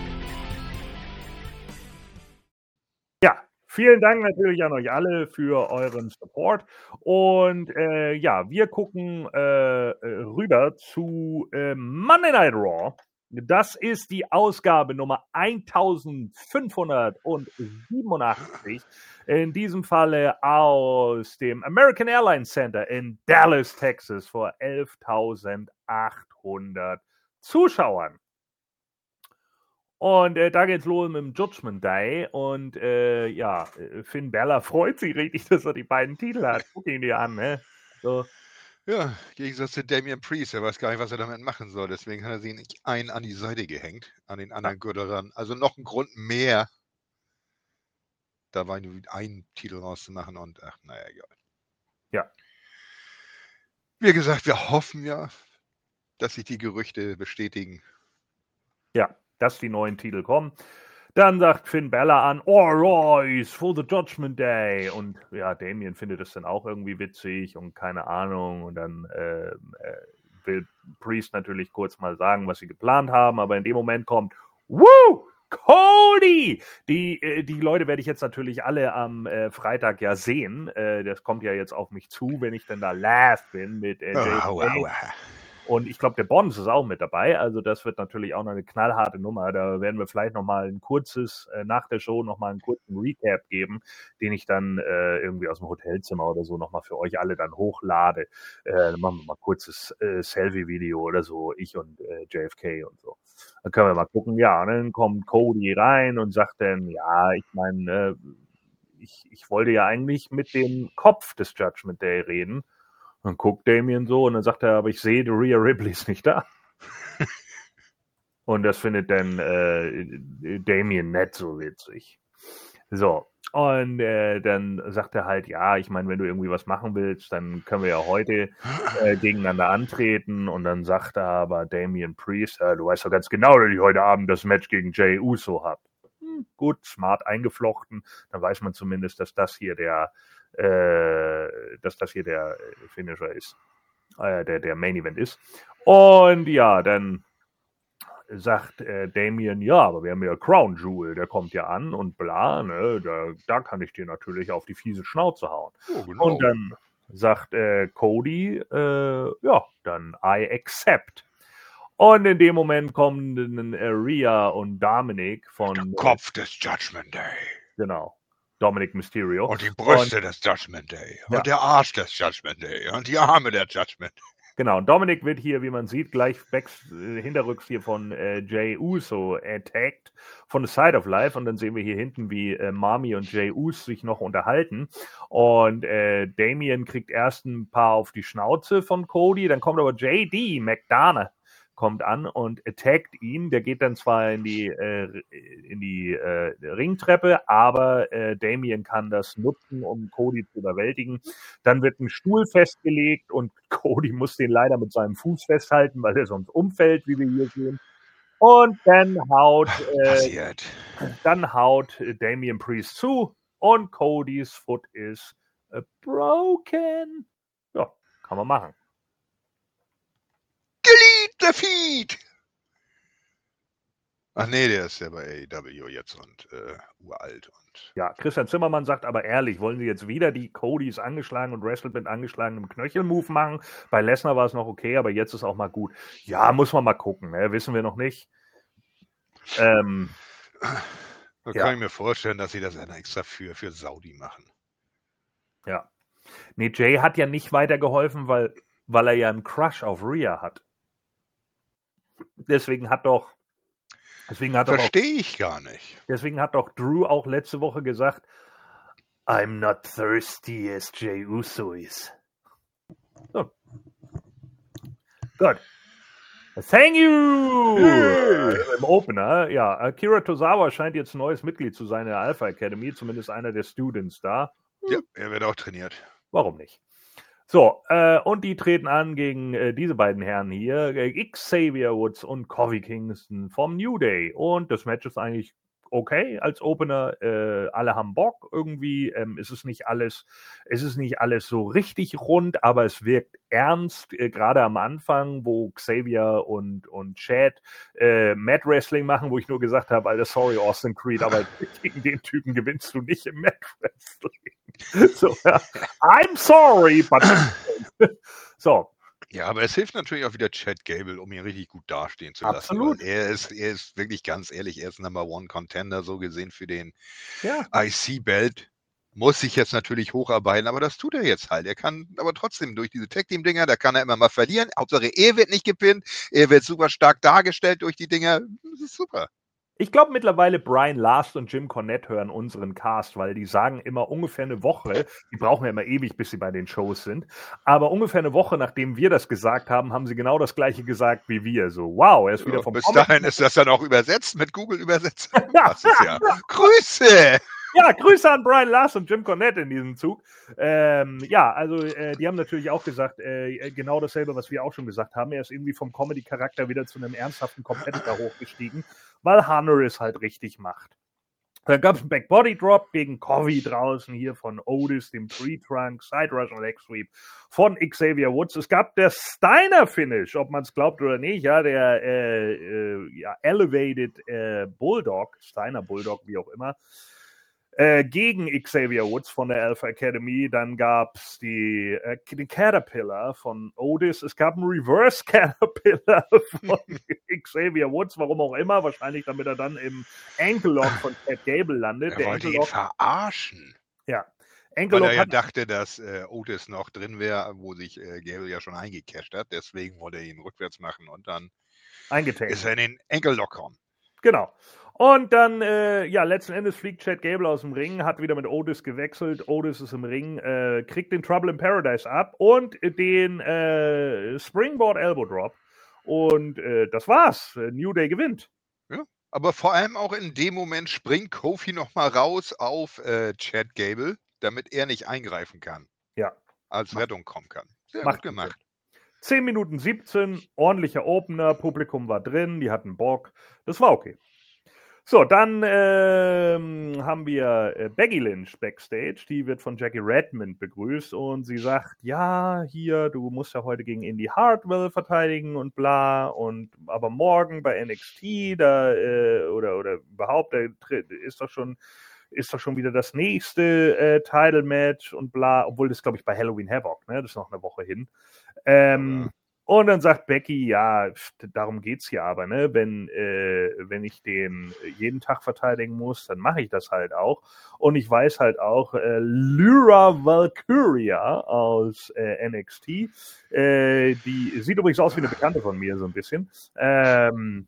[SPEAKER 1] Vielen Dank natürlich an euch alle für euren Support. Und ja, wir gucken rüber zu Monday Night Raw. Das ist die Ausgabe Nummer 1587. In diesem Falle aus dem American Airlines Center in Dallas, Texas, vor 11.800 Zuschauern. Und da geht's los mit dem Judgment Day und ja, Finn Balor freut sich richtig, dass er die beiden Titel hat. Guck ihn dir an, ne? So.
[SPEAKER 2] Ja, im Gegensatz zu Damian Priest, er weiß gar nicht, was er damit machen soll. Deswegen hat er sie nicht einen an die Seite gehängt, an den anderen Gürtel ran. Also noch ein Grund mehr, da war nur einen Titel rauszumachen und ach, naja, egal.
[SPEAKER 1] Ja.
[SPEAKER 2] Wie gesagt, wir hoffen ja, dass sich die Gerüchte bestätigen.
[SPEAKER 1] Ja, dass die neuen Titel kommen. Dann sagt Finn Balor an, all rise for the Judgment Day. Und ja, Damien findet es dann auch irgendwie witzig und keine Ahnung. Und dann will Priest natürlich kurz mal sagen, was sie geplant haben. Aber in dem Moment kommt, Woo! Cody! Die Leute werde ich jetzt natürlich alle am Freitag ja sehen. Das kommt ja jetzt auf mich zu, wenn ich dann da live bin mit JFK. Und ich glaube, der Bonds ist auch mit dabei. Also das wird natürlich auch noch eine knallharte Nummer. Da werden wir vielleicht nochmal ein kurzes, nach der Show nochmal einen kurzen Recap geben, den ich dann irgendwie aus dem Hotelzimmer oder so nochmal für euch alle dann hochlade. Dann machen wir mal ein kurzes Selfie-Video oder so, ich und JFK und so. Dann können wir mal gucken. Ja, und dann kommt Cody rein und sagt dann, ja, ich meine, ich wollte ja eigentlich mit dem Kopf des Judgment Day reden. Dann guckt Damien so und dann sagt er, aber ich sehe, Rhea Ripley ist nicht da. Und das findet dann Damien nicht so witzig. So, und dann sagt er halt, ja, ich meine, wenn du irgendwie was machen willst, dann können wir ja heute gegeneinander antreten. Und dann sagt er aber Damien Priest, du weißt doch ganz genau, dass ich heute Abend das Match gegen Jey Uso habe. Gut, smart eingeflochten. Dann weiß man zumindest, dass das hier der Finisher ist, der Main Event ist. Und ja, dann sagt Damien, ja, aber wir haben ja Crown Jewel, der kommt ja an und bla, ne, da kann ich dir natürlich auf die fiese Schnauze hauen. Oh, genau. Und dann sagt Cody, ja, dann I accept. Und in dem Moment kommen Rhea und Dominic von...
[SPEAKER 2] Der Kopf des Judgment Day.
[SPEAKER 1] Genau. Dominic Mysterio.
[SPEAKER 2] Und die Brüste des Judgment Day. Und der Arsch des Judgment Day. Und die Arme der Judgment Day.
[SPEAKER 1] Genau, Dominik wird hier, wie man sieht, gleich hinterrücks hier von Jey Uso attacked von The Side of Life und dann sehen wir hier hinten, wie Mami und Jey Uso sich noch unterhalten und Damien kriegt erst ein paar auf die Schnauze von Cody, dann kommt aber JD McDonough kommt an und attackt ihn. Der geht dann zwar in die Ringtreppe, aber Damien kann das nutzen, um Cody zu überwältigen. Dann wird ein Stuhl festgelegt und Cody muss den leider mit seinem Fuß festhalten, weil er sonst umfällt, wie wir hier sehen. Und dann haut Damien Priest zu und Codys Foot ist broken. Ja, kann man machen.
[SPEAKER 2] Der Feed! Ach nee, der ist ja bei AEW jetzt und uralt. Und
[SPEAKER 1] ja, Christian Zimmermann sagt aber ehrlich, wollen Sie jetzt wieder die Cody ist angeschlagen und wrestelt mit angeschlagenem Knöchelmove machen? Bei Lesnar war es noch okay, aber jetzt ist auch mal gut. Ja, muss man mal gucken, ne? Wissen wir noch nicht.
[SPEAKER 2] Da kann ich mir vorstellen, dass sie das extra für Saudi machen.
[SPEAKER 1] Ja. Nee, Jay hat ja nicht weitergeholfen, weil er ja einen Crush auf Rhea hat. Deswegen hat doch
[SPEAKER 2] Verstehe ich gar nicht.
[SPEAKER 1] Deswegen hat doch Drew auch letzte Woche gesagt, I'm not thirsty as Jey Uso is. So. Gut. Thank you! Im Opener, ja. Akira Tozawa scheint jetzt neues Mitglied zu sein in der Alpha Academy, zumindest einer der Students da.
[SPEAKER 2] Ja, er wird auch trainiert.
[SPEAKER 1] Warum nicht? So, und die treten an gegen diese beiden Herren hier, Xavier Woods und Kofi Kingston vom New Day. Und das Match ist eigentlich okay als Opener. Alle haben Bock irgendwie. Es ist nicht alles so richtig rund, aber es wirkt ernst, gerade am Anfang, wo Xavier und Chad Mat Wrestling machen, wo ich nur gesagt habe, Alter, sorry, Austin Creed, aber gegen den Typen gewinnst du nicht im Mat Wrestling. So, ja. I'm sorry, but so.
[SPEAKER 2] Ja, aber es hilft natürlich auch wieder Chad Gable, um ihn richtig gut dastehen zu lassen.
[SPEAKER 1] Absolut.
[SPEAKER 2] Er ist wirklich ganz ehrlich, er ist Number One Contender, so gesehen für den IC-Belt. Muss sich jetzt natürlich hocharbeiten, aber das tut er jetzt halt. Er kann aber trotzdem durch diese Tag-Team-Dinger, da kann er immer mal verlieren. Hauptsache, er wird nicht gepinnt, er wird super stark dargestellt durch die Dinger. Das ist super.
[SPEAKER 1] Ich glaube mittlerweile, Brian Last und Jim Cornette hören unseren Cast, weil die sagen immer ungefähr eine Woche, die brauchen ja immer ewig, bis sie bei den Shows sind, aber ungefähr eine Woche, nachdem wir das gesagt haben, haben sie genau das Gleiche gesagt wie wir. So, wow, er ist wieder vom
[SPEAKER 2] Bis dahin ist das dann auch übersetzt, mit Google übersetzt. Das ist ja Grüße!
[SPEAKER 1] Ja, Grüße an Brian Last und Jim Cornette in diesem Zug. Die haben natürlich auch gesagt, genau dasselbe, was wir auch schon gesagt haben. Er ist irgendwie vom Comedy-Charakter wieder zu einem ernsthaften Competitor hochgestiegen, weil Hunter es halt richtig macht. Dann gab es einen Back-Body-Drop gegen Kofi draußen hier von Otis, dem Tree-Trunk, Side-Rush und Leg-Sweep von Xavier Woods. Es gab der Steiner-Finish, ob man es glaubt oder nicht, ja, der Elevated Bulldog, Steiner-Bulldog, wie auch immer, gegen Xavier Woods von der Alpha Academy. Dann gab es den Caterpillar von Otis. Es gab einen Reverse Caterpillar von Xavier Woods, warum auch immer. Wahrscheinlich, damit er dann im Ankle Lock von Chad Gable landet.
[SPEAKER 2] Er wollte ihn verarschen.
[SPEAKER 1] Ja.
[SPEAKER 2] Weil er ja dachte, dass Otis noch drin wäre, wo sich Gable ja schon eingecasht hat. Deswegen wollte er ihn rückwärts machen und dann ist er in den Ankle Lock gekommen.
[SPEAKER 1] Genau. Und dann, letzten Endes fliegt Chad Gable aus dem Ring, hat wieder mit Otis gewechselt. Otis ist im Ring, kriegt den Trouble in Paradise ab und den Springboard Elbow Drop. Und das war's. New Day gewinnt.
[SPEAKER 2] Ja, aber vor allem auch in dem Moment springt Kofi nochmal raus auf Chad Gable, damit er nicht eingreifen kann.
[SPEAKER 1] Ja.
[SPEAKER 2] Als Rettung kommen kann. Sehr
[SPEAKER 1] gut
[SPEAKER 2] gemacht.
[SPEAKER 1] 10 Minuten 17, ordentlicher Opener, Publikum war drin, die hatten Bock. Das war okay. So, dann haben wir Becky Lynch backstage. Die wird von Jackie Redmond begrüßt und sie sagt, ja, hier, du musst ja heute gegen Indy Hartwell verteidigen und bla. Und aber morgen bei NXT, da oder überhaupt, da ist doch schon wieder das nächste Title-Match und bla, obwohl das, glaube ich, bei Halloween Havoc, ne? Das ist noch eine Woche hin. Und dann sagt Becky, ja, darum geht's hier aber, ne? Wenn ich den jeden Tag verteidigen muss, dann mache ich das halt auch. Und ich weiß halt auch, Lyra Valkyria aus NXT, die sieht übrigens aus wie eine Bekannte von mir, so ein bisschen, werde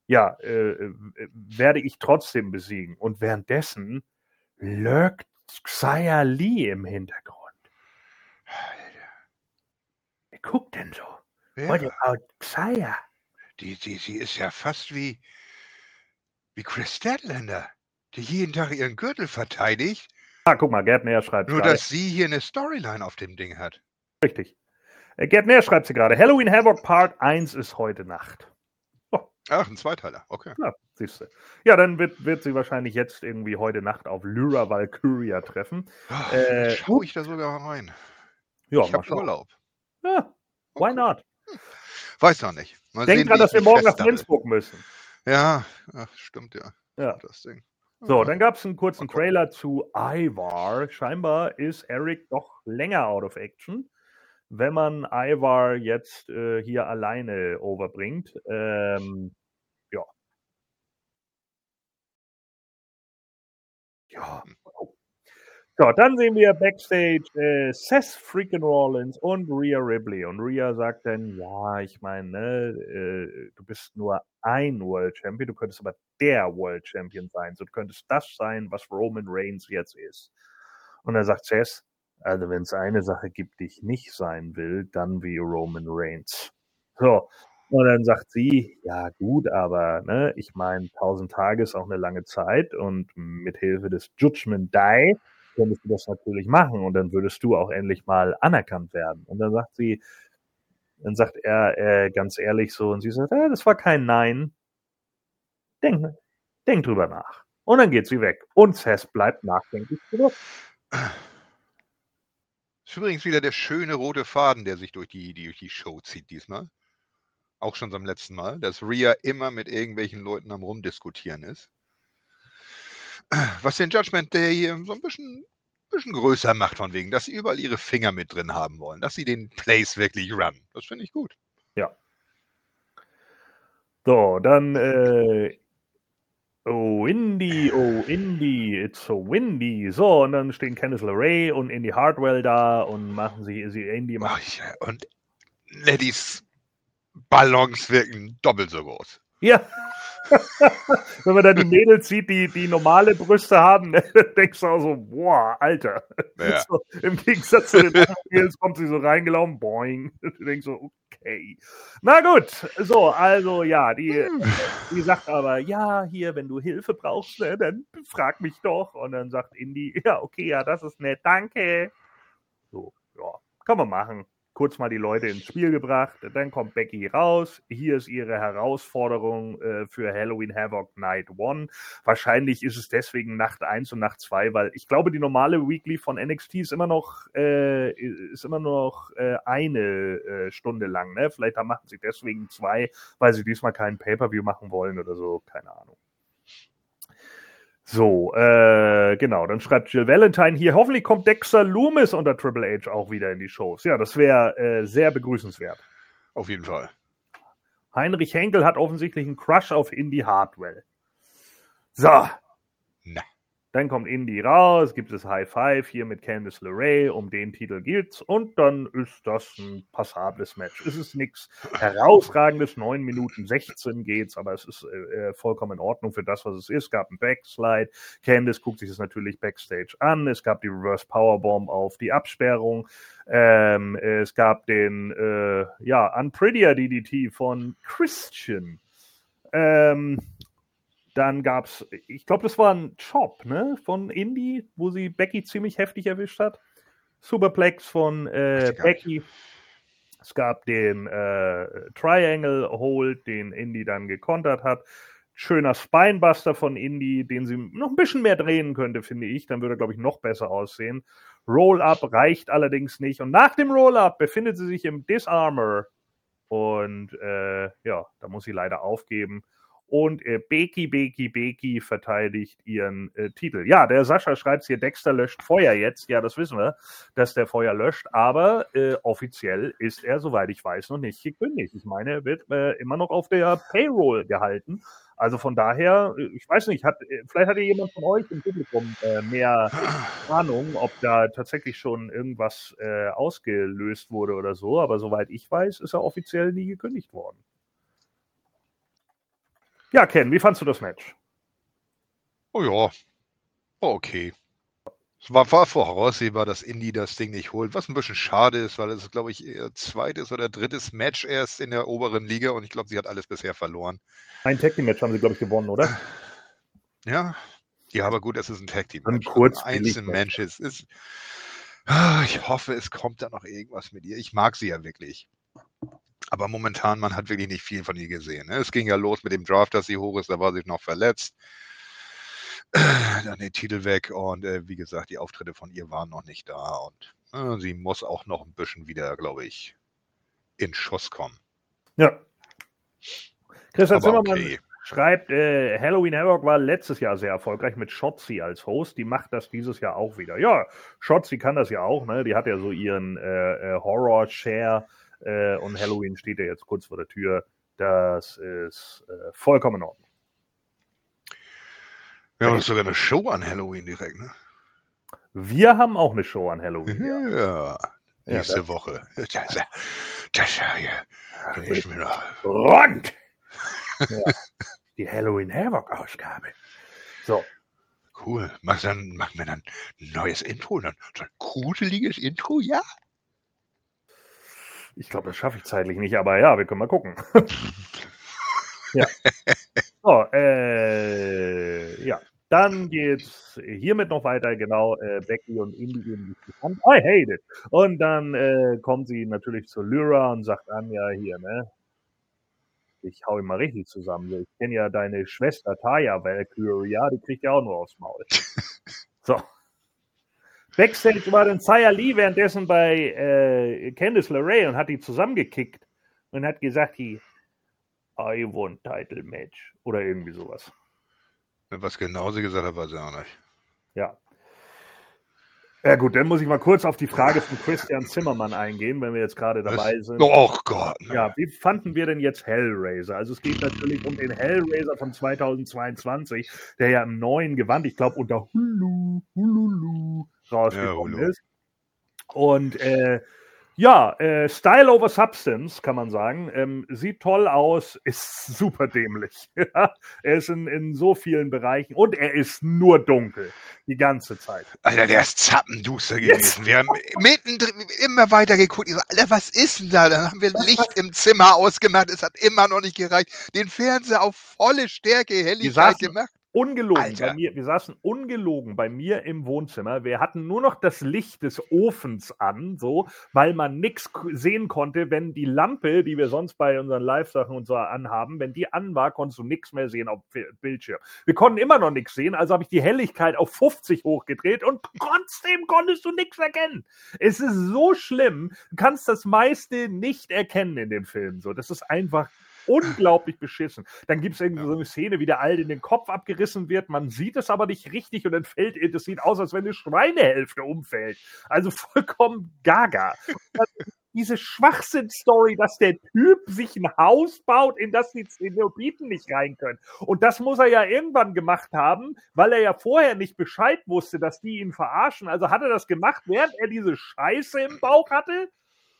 [SPEAKER 1] ich trotzdem besiegen. Und währenddessen lurkt Xia Li im Hintergrund. Wer guckt denn so? What about Xia?
[SPEAKER 2] Sie ist ja fast wie Chris Statlander, die jeden Tag ihren Gürtel verteidigt.
[SPEAKER 1] Guck mal, Gerd Näher schreibt
[SPEAKER 2] nur, dass sie hier eine Storyline auf dem Ding hat.
[SPEAKER 1] Richtig. Gerd Näher schreibt sie gerade. Halloween Havoc Part 1 ist heute Nacht.
[SPEAKER 2] Oh. Ach, ein Zweiteiler, okay.
[SPEAKER 1] Ja, siehst du. Ja, dann wird sie wahrscheinlich jetzt irgendwie heute Nacht auf Lyra Valkyria treffen.
[SPEAKER 2] Schau ich da sogar rein.
[SPEAKER 1] Ja,
[SPEAKER 2] ich habe Urlaub.
[SPEAKER 1] Ja, why not?
[SPEAKER 2] Weiß noch nicht.
[SPEAKER 1] Denk dran, dass wir morgen nach Flensburg müssen.
[SPEAKER 2] Ja, stimmt ja.
[SPEAKER 1] Das Ding. So, dann gab es einen kurzen Trailer zu Ivar. Scheinbar ist Eric doch länger out of action, wenn man Ivar jetzt hier alleine overbringt. Ja. So, dann sehen wir Backstage Seth freaking Rollins und Rhea Ripley. Und Rhea sagt dann, ja, ich meine, du bist nur ein World Champion, du könntest aber der World Champion sein. So, du könntest das sein, was Roman Reigns jetzt ist. Und dann sagt Seth, also wenn es eine Sache gibt, die ich nicht sein will, dann wie Roman Reigns. So, und dann sagt sie, ja gut, aber ne, ich meine, 1000 Tage ist auch eine lange Zeit und mit Hilfe des Judgment Day könntest du das natürlich machen und dann würdest du auch endlich mal anerkannt werden. Und dann sagt er ganz ehrlich so, und sie sagt, das war kein Nein. Denk drüber nach. Und dann geht sie weg. Und Seth bleibt nachdenklich zurück.
[SPEAKER 2] Das ist übrigens wieder der schöne rote Faden, der sich durch die Show zieht diesmal. Auch schon beim letzten Mal, dass Rhea immer mit irgendwelchen Leuten am Rumdiskutieren ist. Was den Judgment Day so ein bisschen größer macht, von wegen, dass sie überall ihre Finger mit drin haben wollen, dass sie den Place wirklich run. Das finde ich gut.
[SPEAKER 1] Ja. So, dann oh Indy, it's so windy. So, und dann stehen Candice LeRae und Indy Hartwell da und machen sie Indy.
[SPEAKER 2] Und Leddys Ballons wirken doppelt so groß.
[SPEAKER 1] Ja. Wenn man dann die Mädels sieht, die normale Brüste haben, dann denkst du auch so, boah, Alter.
[SPEAKER 2] Ja.
[SPEAKER 1] So, im Gegensatz zu den anderen Mädels kommt sie so reingelaufen, boing. Du denkst so, okay. Na gut, so, also ja, die sagt aber, ja, hier, wenn du Hilfe brauchst, ne, dann frag mich doch. Und dann sagt Indy, ja, okay, ja, das ist nett, danke. So, ja, kann man machen. Kurz mal die Leute ins Spiel gebracht, dann kommt Becky raus, hier ist ihre Herausforderung für Halloween Havoc Night 1. Wahrscheinlich ist es deswegen Nacht 1 und Nacht 2, weil ich glaube, die normale Weekly von NXT ist immer noch eine Stunde lang. Ne? Vielleicht machen sie deswegen 2, weil sie diesmal keinen Pay-Per-View machen wollen oder so, keine Ahnung. So, genau, dann schreibt Jill Valentine hier, hoffentlich kommt Dexter Lumis unter Triple H auch wieder in die Shows. Ja, das wäre sehr begrüßenswert.
[SPEAKER 2] Auf jeden Fall.
[SPEAKER 1] Heinrich Henkel hat offensichtlich einen Crush auf Indy Hartwell. So.
[SPEAKER 2] Na.
[SPEAKER 1] Dann kommt Indy raus, gibt es High Five hier mit Candice LeRae, um den Titel geht's und dann ist das ein passables Match. Es ist nichts herausragendes, 9 Minuten 16 geht's, aber es ist vollkommen in Ordnung für das, was es ist. Es gab einen Backslide, Candice guckt sich das natürlich Backstage an, es gab die Reverse Powerbomb auf die Absperrung, es gab den Unprettier DDT von Christian. Dann gab es, ich glaube, das war ein Chop, ne, von Indy, wo sie Becky ziemlich heftig erwischt hat. Superplex von Becky. Es gab den Triangle Hold, den Indy dann gekontert hat. Schöner Spinebuster von Indy, den sie noch ein bisschen mehr drehen könnte, finde ich. Dann würde er, glaube ich, noch besser aussehen. Roll-Up reicht allerdings nicht. Und nach dem Roll-Up befindet sie sich im Disarmor. Und da muss sie leider aufgeben. und Becky verteidigt ihren Titel. Ja, der Sascha schreibt hier, Dexter löscht Feuer jetzt. Ja, das wissen wir, dass der Feuer löscht, aber offiziell ist er, soweit ich weiß, noch nicht gekündigt. Ich meine, er wird immer noch auf der Payroll gehalten. Also von daher, ich weiß nicht, vielleicht hat ja jemand von euch im Publikum mehr Ahnung, ob da tatsächlich schon irgendwas ausgelöst wurde oder so, aber soweit ich weiß, ist er offiziell nie gekündigt worden. Ja, Ken, wie fandst du das Match?
[SPEAKER 2] Oh ja, war okay. Es war voraussehbar, dass Indy das Ding nicht holt, was ein bisschen schade ist, weil es, glaube ich, ihr zweites oder drittes Match erst in der oberen Liga und ich glaube, sie hat alles bisher verloren.
[SPEAKER 1] Ein Tag-Team-Match haben sie, glaube ich, gewonnen, oder?
[SPEAKER 2] Ja, aber gut, es ist ein Tag-Team-Match.
[SPEAKER 1] Einzelmatches.
[SPEAKER 2] Ich hoffe, es kommt da noch irgendwas mit ihr. Ich mag sie ja wirklich. Aber momentan, man hat wirklich nicht viel von ihr gesehen. Ne? Es ging ja los mit dem Draft, dass sie hoch ist, da war sie noch verletzt. Dann den Titel weg und wie gesagt, die Auftritte von ihr waren noch nicht da und sie muss auch noch ein bisschen wieder, glaube ich, in Schuss kommen.
[SPEAKER 1] Ja. Christian Zimmermann schreibt, Halloween Havoc war letztes Jahr sehr erfolgreich mit Shotzi als Host. Die macht das dieses Jahr auch wieder. Ja, Shotzi kann das ja auch. Ne? Die hat ja so ihren Horror-Share und Halloween steht ja jetzt kurz vor der Tür. Das ist vollkommen in Ordnung.
[SPEAKER 2] Wir haben sogar eine Show an Halloween direkt, ne?
[SPEAKER 1] Wir haben auch eine Show an Halloween.
[SPEAKER 2] Ja, nächste Woche. Das ist mir noch
[SPEAKER 1] rund. Ja, die Halloween Havoc-Ausgabe. So.
[SPEAKER 2] Cool. Machen wir dann ein neues Intro, dann so ein gruseliges Intro, ja?
[SPEAKER 1] Ich glaube, das schaffe ich zeitlich nicht, aber ja, wir können mal gucken. Ja. So, ja. Dann geht's hiermit noch weiter, genau, Becky und Indy gehen sich an. I hate it. Und dann kommt sie natürlich zu Lyra und sagt an, ja, hier, ne, ich hau ihn mal richtig zusammen. Ich kenne ja deine Schwester Taya Valkyrie, ja, die kriegt ja auch nur aufs Maul. So. Backstage war dann Xia Li währenddessen bei Candice LeRae und hat die zusammengekickt und hat gesagt, I want Title Match oder irgendwie sowas.
[SPEAKER 2] Was genau sie gesagt hat, weiß ich auch nicht.
[SPEAKER 1] Ja. Ja gut, dann muss ich mal kurz auf die Frage von Christian Zimmermann eingehen, wenn wir jetzt gerade dabei sind.
[SPEAKER 2] Oh Gott.
[SPEAKER 1] Ja, wie fanden wir denn jetzt Hellraiser? Also es geht natürlich um den Hellraiser von 2022, der ja im neuen Gewand, ich glaube unter Hululu rausgekommen ist. Und Style over Substance, kann man sagen. Sieht toll aus, ist super dämlich. Er ist in so vielen Bereichen und er ist nur dunkel. Die ganze Zeit.
[SPEAKER 2] Alter, der ist zappenduster gewesen. Wir haben mittendrin immer weiter geguckt. Ich so, Alter, was ist denn da? Dann haben wir Licht im Zimmer ausgemacht. Es hat immer noch nicht gereicht. Den Fernseher auf volle Stärke, Helligkeit gemacht.
[SPEAKER 1] Ungelogen bei mir, wir saßen ungelogen bei mir im Wohnzimmer. Wir hatten nur noch das Licht des Ofens an, so, weil man nichts sehen konnte, wenn die Lampe, die wir sonst bei unseren Live-Sachen und so anhaben, wenn die an war, konntest du nichts mehr sehen auf Bildschirm. Wir konnten immer noch nichts sehen, also habe ich die Helligkeit auf 50 hochgedreht und trotzdem konntest du nichts erkennen. Es ist so schlimm, du kannst das meiste nicht erkennen in dem Film. So, das ist einfach unglaublich beschissen. Dann gibt es irgendwie so eine Szene, wie der Alte in den Kopf abgerissen wird. Man sieht es aber nicht richtig und dann fällt, das sieht aus, als wenn eine Schweinehälfte umfällt. Also vollkommen gaga. Diese Schwachsinn-Story, dass der Typ sich ein Haus baut, in das die Zenobiten nicht rein können. Und das muss er ja irgendwann gemacht haben, weil er ja vorher nicht Bescheid wusste, dass die ihn verarschen. Also hat er das gemacht, während er diese Scheiße im Bauch hatte?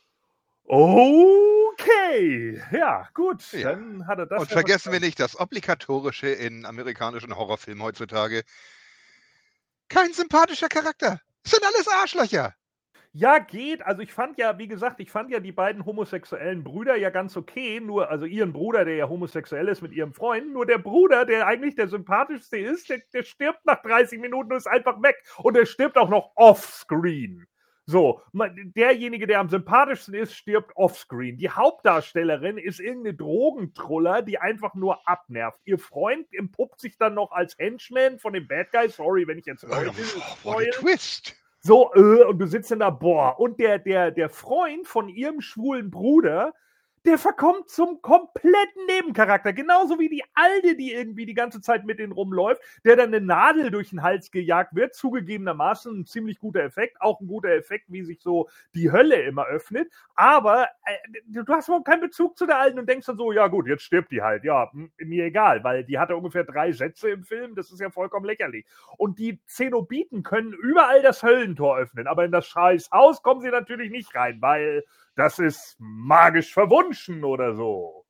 [SPEAKER 1] Okay, ja, gut.
[SPEAKER 2] Ja.
[SPEAKER 1] Dann hat er das.
[SPEAKER 2] Und vergessen wir nicht, das Obligatorische in amerikanischen Horrorfilmen heutzutage. Kein sympathischer Charakter. Das sind alles Arschlöcher.
[SPEAKER 1] Ja, geht. Also ich fand ja, wie gesagt, die beiden homosexuellen Brüder ja ganz okay. Nur, also ihren Bruder, der ja homosexuell ist mit ihrem Freund, nur der Bruder, der eigentlich der sympathischste ist, der stirbt nach 30 Minuten und ist einfach weg. Und er stirbt auch noch offscreen. So, derjenige, der am sympathischsten ist, stirbt offscreen. Die Hauptdarstellerin ist irgendeine Drogentruller, die einfach nur abnervt. Ihr Freund entpuppt sich dann noch als Henchman von dem Bad Guy. Sorry, wenn ich jetzt
[SPEAKER 2] what a twist.
[SPEAKER 1] So, und du sitzt dann da, boah. Und der Freund von ihrem schwulen Bruder, Der verkommt zum kompletten Nebencharakter. Genauso wie die Alte, die irgendwie die ganze Zeit mit denen rumläuft, der dann eine Nadel durch den Hals gejagt wird. Zugegebenermaßen ein ziemlich guter Effekt. Auch ein guter Effekt, wie sich so die Hölle immer öffnet. Aber du hast überhaupt keinen Bezug zu der Alten und denkst dann so, ja gut, jetzt stirbt die halt. Ja, mir egal, weil die hatte ungefähr 3 Sätze im Film. Das ist ja vollkommen lächerlich. Und die Zenobiten können überall das Höllentor öffnen. Aber in das scheiß Haus kommen sie natürlich nicht rein, weil das ist magisch verwunschen oder so.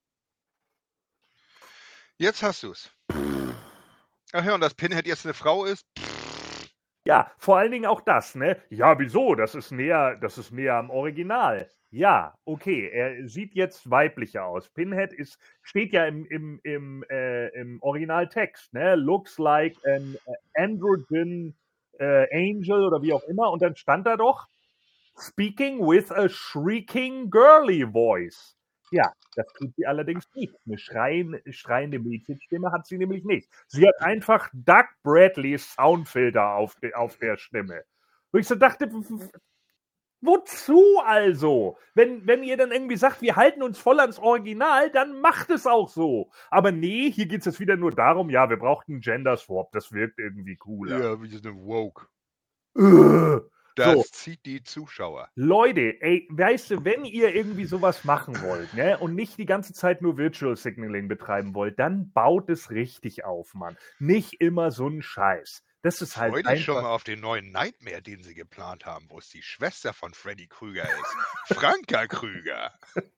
[SPEAKER 2] Jetzt hast du's. Ach ja, und dass Pinhead jetzt eine Frau ist?
[SPEAKER 1] Ja, vor allen Dingen auch das, ne? Ja, wieso? Das ist näher am Original. Ja, okay, er sieht jetzt weiblicher aus. Pinhead steht ja im Originaltext, ne? Looks like an androgen angel oder wie auch immer. Und dann stand da doch, speaking with a shrieking girly voice. Ja, das tut sie allerdings nicht. Eine schreiende Mädchenstimme hat sie nämlich nicht. Sie hat einfach Doug Bradleys Soundfilter auf der Stimme. Wo ich so dachte, wozu also? Wenn ihr dann irgendwie sagt, wir halten uns voll ans Original, dann macht es auch so. Aber nee, hier geht es jetzt wieder nur darum, ja, wir brauchten einen Gender Swap, das wirkt irgendwie cooler.
[SPEAKER 2] Ja, wie ist eine Woke. Das zieht die Zuschauer.
[SPEAKER 1] Leute, ey, weißt du, wenn ihr irgendwie sowas machen wollt, ne, und nicht die ganze Zeit nur Virtual Signaling betreiben wollt, dann baut es richtig auf, Mann. Nicht immer so ein Scheiß. Das ist halt
[SPEAKER 2] Freu dich schon mal auf den neuen Nightmare, den sie geplant haben, wo es die Schwester von Freddy Krüger ist. Franka Krüger.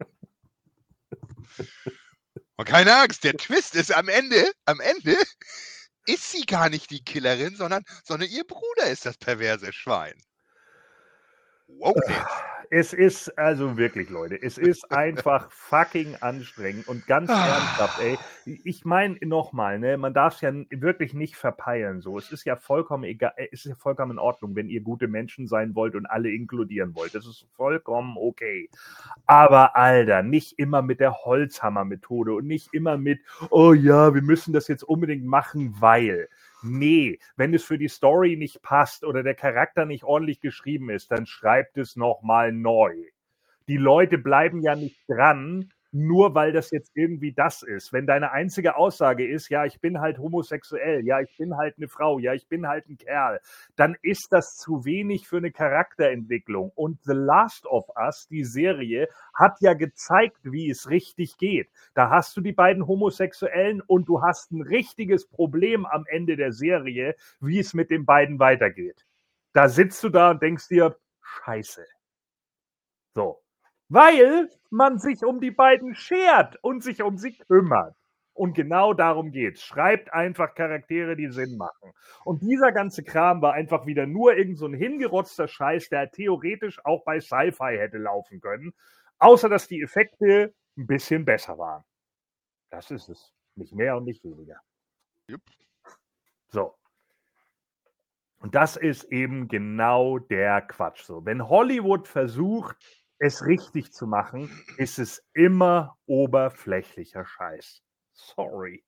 [SPEAKER 2] Und keine Angst, der Twist ist am Ende ist sie gar nicht die Killerin, sondern ihr Bruder ist das perverse Schwein.
[SPEAKER 1] Wokeness. Es ist, also wirklich, Leute, es ist einfach fucking anstrengend und ganz ernsthaft, ey. Ich meine, nochmal, ne, man darf es ja wirklich nicht verpeilen, so. Es ist ja vollkommen egal, es ist ja vollkommen in Ordnung, wenn ihr gute Menschen sein wollt und alle inkludieren wollt. Das ist vollkommen okay. Aber, Alter, nicht immer mit der Holzhammer-Methode und nicht immer mit, oh ja, wir müssen das jetzt unbedingt machen, weil... Nee, wenn es für die Story nicht passt oder der Charakter nicht ordentlich geschrieben ist, dann schreibt es nochmal neu. Die Leute bleiben ja nicht dran, nur weil das jetzt irgendwie das ist. Wenn deine einzige Aussage ist, ja, ich bin halt homosexuell, ja, ich bin halt eine Frau, ja, ich bin halt ein Kerl, dann ist das zu wenig für eine Charakterentwicklung. Und The Last of Us, die Serie, hat ja gezeigt, wie es richtig geht. Da hast du die beiden Homosexuellen und du hast ein richtiges Problem am Ende der Serie, wie es mit den beiden weitergeht. Da sitzt du da und denkst dir, Scheiße. So. Weil man sich um die beiden schert und sich um sie kümmert. Und genau darum geht's. Schreibt einfach Charaktere, die Sinn machen. Und dieser ganze Kram war einfach wieder nur irgend so ein hingerotzter Scheiß, der theoretisch auch bei Sci-Fi hätte laufen können. Außer, dass die Effekte ein bisschen besser waren. Das ist es. Nicht mehr und nicht weniger.
[SPEAKER 2] Jupp.
[SPEAKER 1] So. Und das ist eben genau der Quatsch. So, wenn Hollywood versucht, es richtig zu machen, ist es immer oberflächlicher Scheiß. Sorry.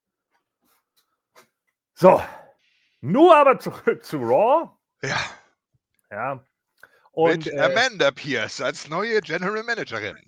[SPEAKER 1] So, nur aber zurück zu Raw. Ja.
[SPEAKER 2] Und, mit Amanda Pierce als neue General Managerin.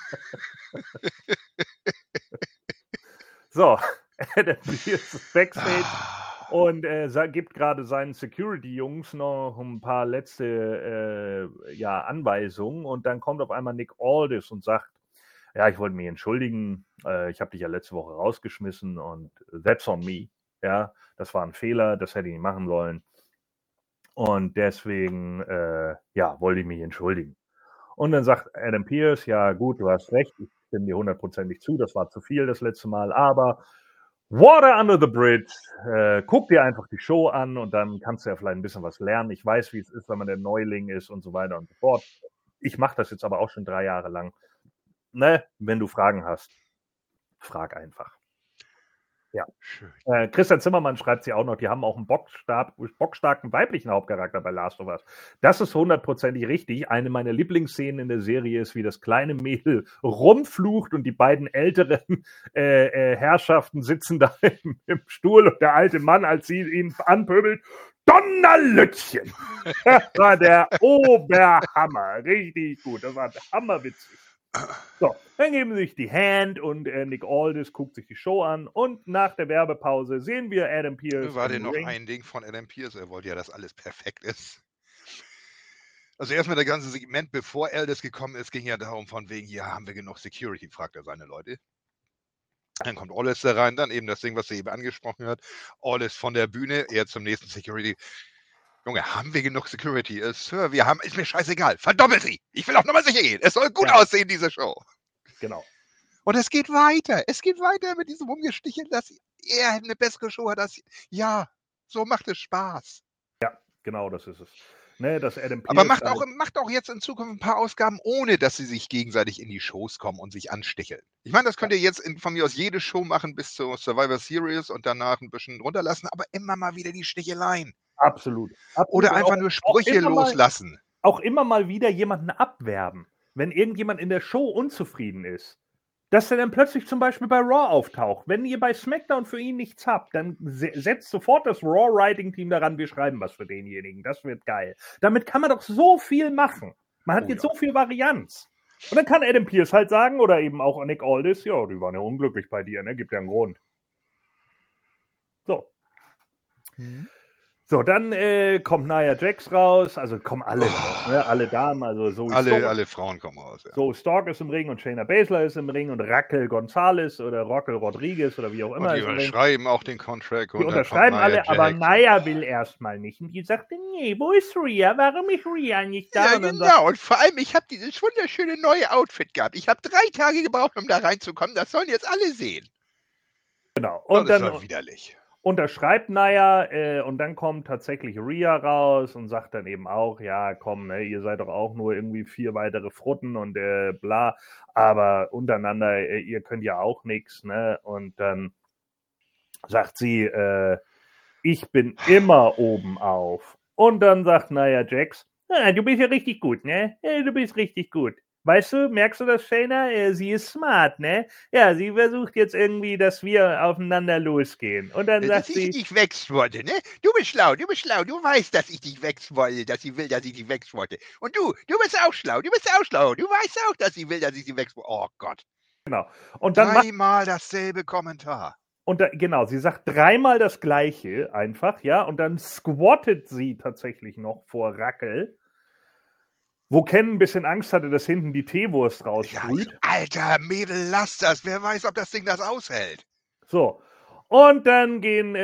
[SPEAKER 1] So, Adam Pierce ist Backstage und gibt gerade seinen Security-Jungs noch ein paar letzte Anweisungen und dann kommt auf einmal Nick Aldis und sagt, ja, ich wollte mich entschuldigen, ich habe dich ja letzte Woche rausgeschmissen und that's on me. Ja, das war ein Fehler, das hätte ich nicht machen sollen. Und deswegen, wollte ich mich entschuldigen. Und dann sagt Adam Pierce, ja gut, du hast recht, ich stimme dir 100% zu, das war zu viel das letzte Mal, aber Water under the bridge, guck dir einfach die Show an und dann kannst du ja vielleicht ein bisschen was lernen. Ich weiß, wie es ist, wenn man der Neuling ist und so weiter und so fort. Ich mache das jetzt aber auch schon 3 Jahre lang. Ne, wenn du Fragen hast, frag einfach. Ja. Christian Zimmermann schreibt sie auch noch, die haben auch einen bockstarken weiblichen Hauptcharakter bei Last of Us. Das ist 100%ig richtig. Eine meiner Lieblingsszenen in der Serie ist, wie das kleine Mädel rumflucht und die beiden älteren Herrschaften sitzen da im Stuhl und der alte Mann, als sie ihn anpöbelt, Donnerlütchen! Das war der Oberhammer. Richtig gut. Das war hammerwitzig. So, dann geben sie sich die Hand und Nick Aldis guckt sich die Show an und nach der Werbepause sehen wir Adam Pearce.
[SPEAKER 2] War denn noch ein Ding von Adam Pearce? Er wollte ja, dass alles perfekt ist. Also erstmal das ganze Segment, bevor Aldis gekommen ist, ging ja darum von wegen, hier haben wir genug Security, fragt er seine Leute. Dann kommt Aldis da rein, dann eben das Ding, was er eben angesprochen hat. Aldis von der Bühne, er zum nächsten Security. Junge, haben wir genug Security? Sir, wir haben, ist mir scheißegal. Verdoppelt sie! Ich will auch nochmal sicher gehen. Es soll gut aussehen, diese Show.
[SPEAKER 1] Genau.
[SPEAKER 2] Und es geht weiter. Es geht weiter mit diesem Rumgesticheln, dass er eine bessere Show hat. Ja, so macht es Spaß.
[SPEAKER 1] Ja, genau, das ist es. Ne, das Adam
[SPEAKER 2] Pearce aber macht auch jetzt in Zukunft ein paar Ausgaben, ohne dass sie sich gegenseitig in die Shows kommen und sich ansticheln. Ich meine, das könnt ihr jetzt von mir aus jede Show machen bis zur Survivor Series und danach ein bisschen runterlassen, aber immer mal wieder die Sticheleien.
[SPEAKER 1] Absolut.
[SPEAKER 2] Oder einfach nur Sprüche loslassen.
[SPEAKER 1] Auch immer mal wieder jemanden abwerben, wenn irgendjemand in der Show unzufrieden ist. Dass er dann plötzlich zum Beispiel bei Raw auftaucht. Wenn ihr bei SmackDown für ihn nichts habt, dann setzt sofort das Raw-Writing-Team daran, wir schreiben was für denjenigen. Das wird geil. Damit kann man doch so viel machen. Man hat jetzt so viel Varianz. Und dann kann Adam Pearce halt sagen, oder eben auch Nick Aldis, ja, die waren ja unglücklich bei dir, ne? Gibt ja einen Grund. So. So, dann kommt Nia Jax raus, also kommen alle raus, ne? Alle Damen, also so
[SPEAKER 2] alle Frauen kommen raus. Ja.
[SPEAKER 1] So, Stark ist im Ring und Shayna Baszler ist im Ring und Raquel Gonzalez oder Raquel Rodriguez oder wie auch immer.
[SPEAKER 2] Und die unterschreiben auch den Contract.
[SPEAKER 1] Die unterschreiben alle, aber Nia will erstmal nicht. Und die sagte, nee, wo ist Rhea? Warum ist Rhea nicht da?
[SPEAKER 2] Ja, und genau. Und vor allem, ich habe dieses wunderschöne neue Outfit gehabt. Ich habe 3 Tage gebraucht, um da reinzukommen. Das sollen jetzt alle sehen.
[SPEAKER 1] Genau.
[SPEAKER 2] Und das war widerlich.
[SPEAKER 1] Unterschreibt Nia und dann kommt tatsächlich Rhea raus und sagt dann eben auch, ja komm, ne, ihr seid doch auch nur irgendwie 4 weitere Frutten und bla, aber untereinander, ihr könnt ja auch nichts, ne, und dann sagt sie, ich bin immer oben auf. Und dann sagt Nia Jax, du bist ja richtig gut, ne, du bist richtig gut. Weißt du, merkst du das, Shayna? Sie ist smart, ne? Ja, sie versucht jetzt irgendwie, dass wir aufeinander losgehen. Und dann sagt sie...
[SPEAKER 2] Dass ich dich wechseln wollte, ne? Du bist schlau. Du weißt, dass ich dich wechseln wollte, dass sie will, dass ich dich wechseln wollte. Und du bist auch schlau. Du weißt auch, dass sie will, dass ich sie wechseln wollte. Oh Gott.
[SPEAKER 1] Genau. Und dann
[SPEAKER 2] 3-mal dasselbe Kommentar.
[SPEAKER 1] Und genau, sie sagt 3-mal das Gleiche einfach, ja, und dann squattet sie tatsächlich noch vor Raquel, wo Ken ein bisschen Angst hatte, dass hinten die Teewurst raussprüht.
[SPEAKER 2] Ja, Alter, Mädel, lass das. Wer weiß, ob das Ding das aushält.
[SPEAKER 1] So. Und dann gehen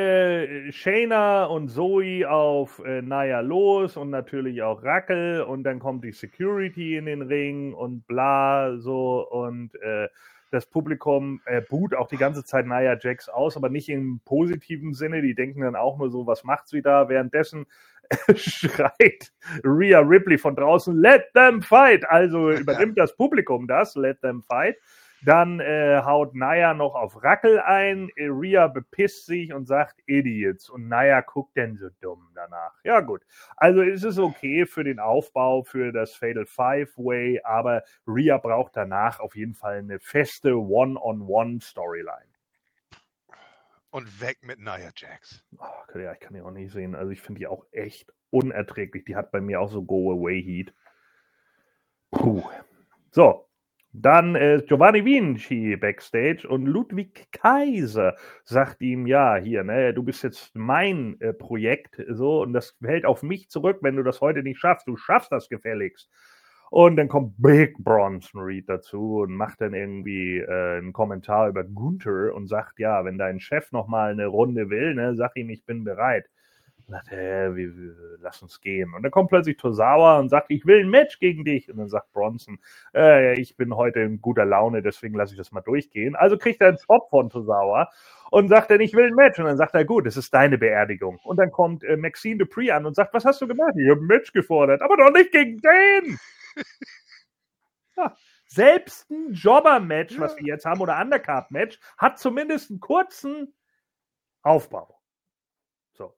[SPEAKER 1] Shayna und Zoe auf Nia los und natürlich auch Raquel und dann kommt die Security in den Ring und bla, so, und das Publikum buht auch die ganze Zeit Nia Jax aus, aber nicht im positiven Sinne. Die denken dann auch nur so, was macht sie da? Währenddessen schreit Rhea Ripley von draußen, let them fight! Also übernimmt das Publikum das, let them fight. Dann haut Nia noch auf Raquel ein. Rhea bepisst sich und sagt Idiots. Und Nia guckt denn so dumm danach. Ja gut, also es ist okay für den Aufbau, für das Fatal 5-Way, aber Rhea braucht danach auf jeden Fall eine feste One-on-One-Storyline.
[SPEAKER 2] Und weg mit Nia Jax.
[SPEAKER 1] Oh, ja, ich kann die auch nicht sehen. Also ich finde die auch echt unerträglich. Die hat bei mir auch so Go-Away-Heat. Puh. So. Dann Giovanni Vinci backstage und Ludwig Kaiser sagt ihm, ja, hier, ne, du bist jetzt mein Projekt, so, und das hält auf mich zurück, wenn du das heute nicht schaffst. Du schaffst das gefälligst. Und dann kommt Big Bronson Reed dazu und macht dann irgendwie einen Kommentar über Gunther und sagt, ja, wenn dein Chef nochmal eine Runde will, ne, sag ihm, ich bin bereit. Und sagt, lass uns gehen. Und dann kommt plötzlich Tozawa und sagt, ich will ein Match gegen dich. Und dann sagt Bronson, ich bin heute in guter Laune, deswegen lasse ich das mal durchgehen. Also kriegt er einen Spot von Tozawa und sagt dann, ich will ein Match. Und dann sagt er, gut, es ist deine Beerdigung. Und dann kommt Maxine Dupree an und sagt, was hast du gemacht? Ich habe ein Match gefordert, aber doch nicht gegen den. Ja, selbst ein Jobber-Match, was wir jetzt haben, oder Undercard-Match, hat zumindest einen kurzen Aufbau. So.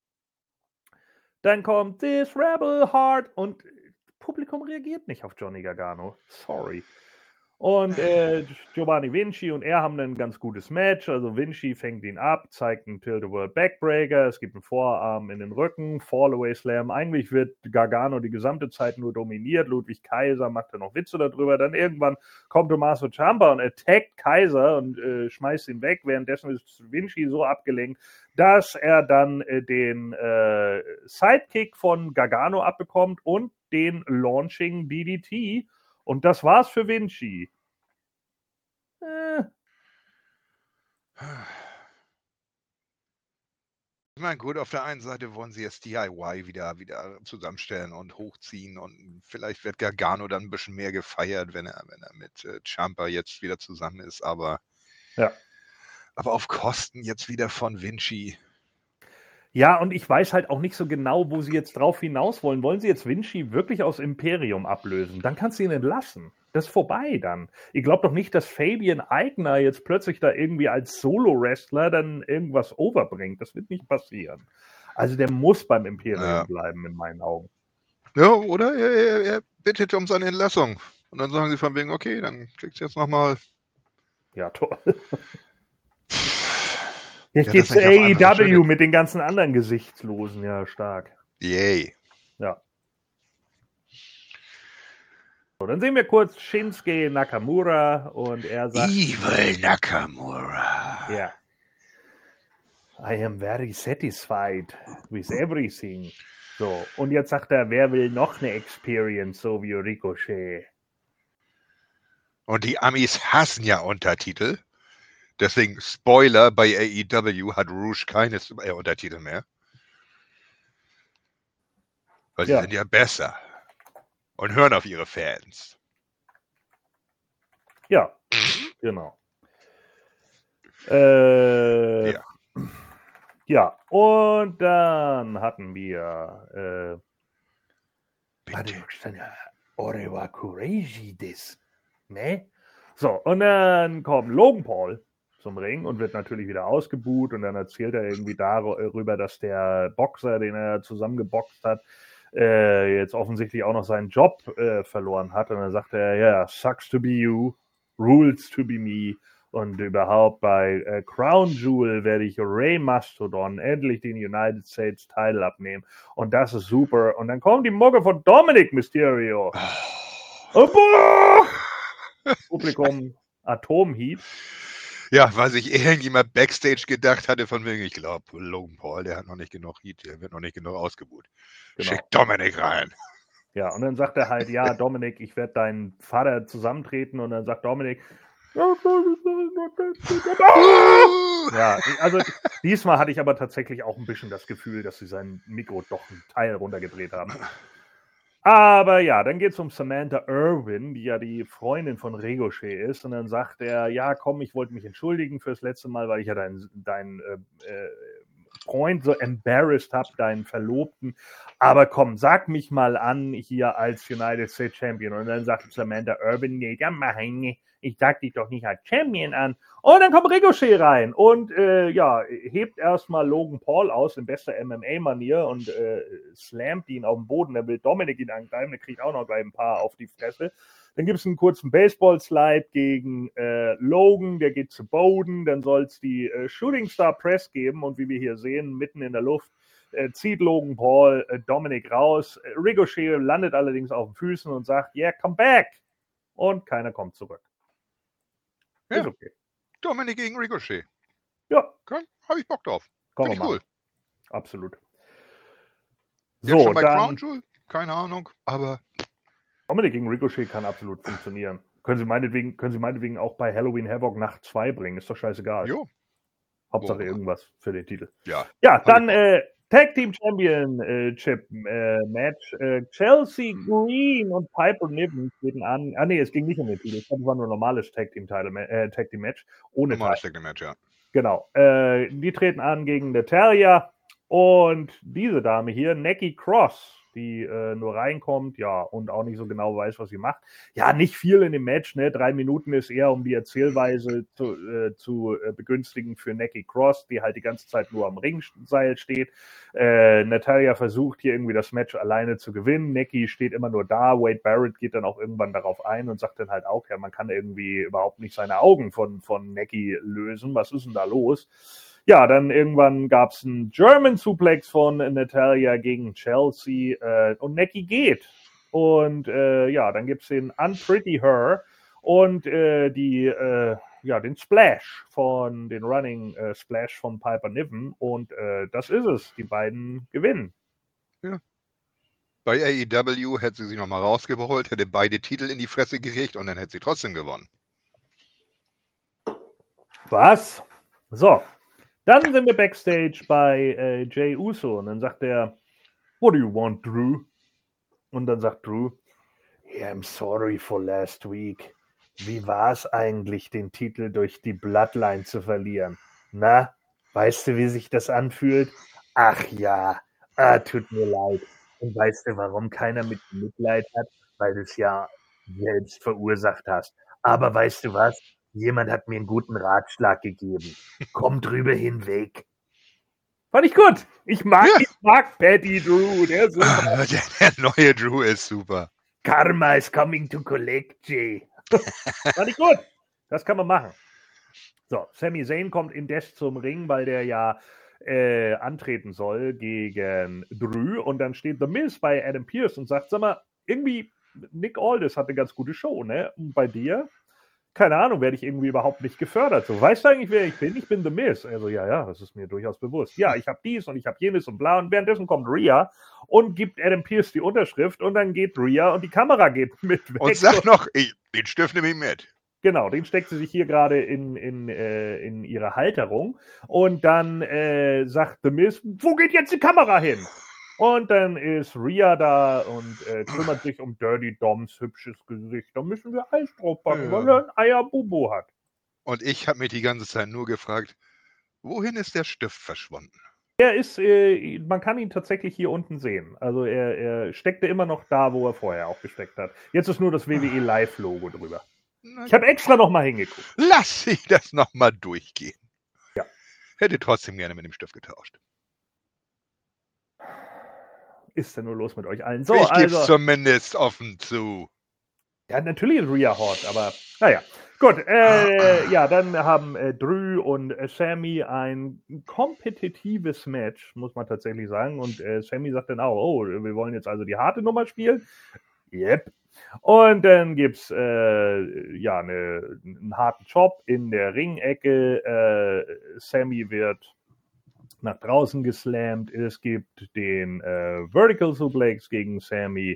[SPEAKER 1] Dann kommt This Rebel Heart und das Publikum reagiert nicht auf Johnny Gargano. Sorry. Und Giovanni Vinci und er haben ein ganz gutes Match. Also Vinci fängt ihn ab, zeigt einen Tilt-a-World Backbreaker, es gibt einen Vorarm in den Rücken, Fallaway Slam. Eigentlich wird Gargano die gesamte Zeit nur dominiert. Ludwig Kaiser macht da noch Witze darüber. Dann irgendwann kommt Tommaso Ciampa und attackt Kaiser und schmeißt ihn weg. Währenddessen ist Vinci so abgelenkt, dass er dann den Sidekick von Gargano abbekommt und den Launching DDT. Und das war's für Vinci.
[SPEAKER 2] Ich meine, gut, auf der einen Seite wollen sie jetzt DIY wieder zusammenstellen und hochziehen und vielleicht wird Gargano dann ein bisschen mehr gefeiert, wenn er mit Ciampa jetzt wieder zusammen ist, aber auf Kosten jetzt wieder von Vinci.
[SPEAKER 1] Ja, und ich weiß halt auch nicht so genau, wo sie jetzt drauf hinaus wollen. Wollen sie jetzt Vinci wirklich aus Imperium ablösen? Dann kannst du ihn entlassen. Das ist vorbei dann. Ich glaube doch nicht, dass Fabian Aichner jetzt plötzlich da irgendwie als Solo-Wrestler dann irgendwas overbringt. Das wird nicht passieren. Also der muss beim Imperium bleiben, in meinen Augen.
[SPEAKER 2] Ja, oder er bittet um seine Entlassung. Und dann sagen sie von wegen, okay, dann kriegst du jetzt nochmal.
[SPEAKER 1] Ja, toll. Jetzt geht's zu AEW mit den ganzen anderen Gesichtslosen. Ja, stark.
[SPEAKER 2] Yay.
[SPEAKER 1] Ja. So, dann sehen wir kurz Shinsuke Nakamura und er sagt...
[SPEAKER 2] Evil Nakamura.
[SPEAKER 1] Ja. I am very satisfied with everything. So, und jetzt sagt er, wer will noch eine Experience, so wie Ricochet?
[SPEAKER 2] Und die Amis hassen ja Untertitel. Deswegen, Spoiler, bei AEW hat Rouge keine Untertitel mehr. Weil sie sind ja besser. Und hören auf ihre Fans.
[SPEAKER 1] Ja, genau. Ja, und dann hatten wir Ore wa crazy this, ne? So, und dann kommt Logan Paul zum Ring und wird natürlich wieder ausgebuht und dann erzählt er irgendwie darüber, dass der Boxer, den er zusammengeboxt hat, jetzt offensichtlich auch noch seinen Job verloren hat und dann sagt er, ja, sucks to be you, rules to be me und überhaupt bei Crown Jewel werde ich Rey Mastodon endlich den United States Title abnehmen und das ist super und dann kommt die Mucke von Dominic Mysterio. Publikum Atomheat.
[SPEAKER 2] Ja, weil sich irgendjemand Backstage gedacht hatte, von wegen, ich glaube, Logan Paul, der hat noch nicht genug Heat, der wird noch nicht genug ausgebuht. Genau. Schick Dominic rein.
[SPEAKER 1] Ja, und dann sagt er halt, ja, Dominic, ich werde deinen Vater zusammentreten und dann sagt Dominic, ja, also diesmal hatte ich aber tatsächlich auch ein bisschen das Gefühl, dass sie sein Mikro doch einen Teil runtergedreht haben. Aber ja, dann geht es um Samantha Irwin, die ja die Freundin von Ricochet ist. Und dann sagt er, ja komm, ich wollte mich entschuldigen fürs letzte Mal, weil ich ja deinen Freund so embarrassed habe, deinen Verlobten. Aber komm, sag mich mal an hier als United States Champion. Und dann sagt Samantha Irwin, nee, ich sag dich doch nicht als Champion an. Und dann kommt Ricochet rein und hebt erstmal Logan Paul aus in bester MMA-Manier und slammt ihn auf den Boden. Der will Dominic ihn angreifen, der kriegt auch noch gleich ein paar auf die Fresse. Dann gibt es einen kurzen Baseball-Slide gegen Logan, der geht zu Boden. Dann soll es die Shooting Star Press geben und wie wir hier sehen, mitten in der Luft zieht Logan Paul Dominic raus. Ricochet landet allerdings auf den Füßen und sagt, yeah, come back. Und keiner kommt zurück.
[SPEAKER 2] Ja. Ist okay. Dominic gegen Ricochet.
[SPEAKER 1] Ja.
[SPEAKER 2] Habe ich Bock drauf.
[SPEAKER 1] Finde ich cool. Absolut.
[SPEAKER 2] So, schon bei Crown Jewel? Keine Ahnung, aber
[SPEAKER 1] Dominic gegen Ricochet kann absolut funktionieren. Können Sie meinetwegen auch bei Halloween Havoc Nacht 2 bringen. Ist doch scheißegal.
[SPEAKER 2] Jo.
[SPEAKER 1] Hauptsache irgendwas für den Titel.
[SPEAKER 2] Ja.
[SPEAKER 1] Ja, dann Tag Team Championship Match. Chelsea Green und Piper Niven treten an. Ah nee, es ging nicht um den Titel. Ich glaube, es war nur ein normales Tag Team Match. Ohne
[SPEAKER 2] normales Tag Team Match, ja.
[SPEAKER 1] Genau. Die treten an gegen Natalya und diese Dame hier, Nikki Cross, die nur reinkommt, ja, und auch nicht so genau weiß, was sie macht. Ja, nicht viel in dem Match, ne? 3 Minuten ist eher, um die Erzählweise zu begünstigen für Nikki Cross, die halt die ganze Zeit nur am Ringseil steht. Natalya versucht hier irgendwie das Match alleine zu gewinnen. Nikki steht immer nur da. Wade Barrett geht dann auch irgendwann darauf ein und sagt dann halt auch, ja, man kann irgendwie überhaupt nicht seine Augen von Nikki lösen. Was ist denn da los? Ja, dann irgendwann gab es einen German Suplex von Natalya gegen Chelsea und Nikki geht. Und dann gibt es den Unpretty Her und den Splash den Running Splash von Piper Niven. Und das ist es. Die beiden gewinnen.
[SPEAKER 2] Ja. Bei AEW hätte sie sich nochmal rausgeholt, hätte beide Titel in die Fresse gekriegt und dann hätte sie trotzdem gewonnen.
[SPEAKER 1] Was? So. Dann sind wir backstage bei Jey Uso und dann sagt er, "What do you want, Drew?" Und dann sagt Drew, "Yeah, I'm sorry for last week. Wie war es eigentlich, den Titel durch die Bloodline zu verlieren? Na, weißt du, wie sich das anfühlt? Ach ja, tut mir leid. Und weißt du, warum keiner mit Mitleid hat? Weil du es ja selbst verursacht hast. Aber weißt du was? Jemand hat mir einen guten Ratschlag gegeben. Komm drüber hinweg." Fand ich gut. Ich mag Paddy Drew. Der ist super.
[SPEAKER 2] Der neue Drew ist super.
[SPEAKER 1] Karma is coming to collect, Jay. Fand ich gut. Das kann man machen. So, Sami Zayn kommt indes zum Ring, weil der ja antreten soll gegen Drew. Und dann steht The Miz bei Adam Pearce und sagt, sag mal, irgendwie Nick Aldis hat eine ganz gute Show, ne? Und bei dir? Keine Ahnung, werde ich irgendwie überhaupt nicht gefördert. So, weißt du eigentlich, wer ich bin? Ich bin The Miz. Also, ja, das ist mir durchaus bewusst. Ja, ich habe dies und ich habe jenes und bla. Und währenddessen kommt Rhea und gibt Adam Pearce die Unterschrift und dann geht Rhea und die Kamera geht mit weg.
[SPEAKER 2] Und sagt noch, den Stift nehme ich mit.
[SPEAKER 1] Genau, den steckt sie sich hier gerade in ihre Halterung. Und dann sagt The Miz, wo geht jetzt die Kamera hin? Und dann ist Rhea da und kümmert sich um Dirty Doms hübsches Gesicht. Da müssen wir Eis drauf packen, weil er ein Eierbubo hat.
[SPEAKER 2] Und ich habe mich die ganze Zeit nur gefragt, wohin ist der Stift verschwunden?
[SPEAKER 1] Er ist, man kann ihn tatsächlich hier unten sehen. Also er steckte immer noch da, wo er vorher auch gesteckt hat. Jetzt ist nur das WWE Live-Logo drüber. Ich habe extra nochmal hingeguckt.
[SPEAKER 2] Lass sie das nochmal durchgehen.
[SPEAKER 1] Ja.
[SPEAKER 2] Hätte trotzdem gerne mit dem Stift getauscht.
[SPEAKER 1] Ist denn nur los mit euch allen? So,
[SPEAKER 2] ich gebe es zumindest offen zu.
[SPEAKER 1] Ja, natürlich ist Rhea hot, aber naja. Gut, dann haben Drew und Sami ein kompetitives Match, muss man tatsächlich sagen. Und Sami sagt dann auch, wir wollen jetzt also die harte Nummer spielen. Yep. Und dann gibt es einen harten Chop in der Ringecke. Sami wird nach draußen geslammt. Es gibt den Vertical Suplex gegen Sami.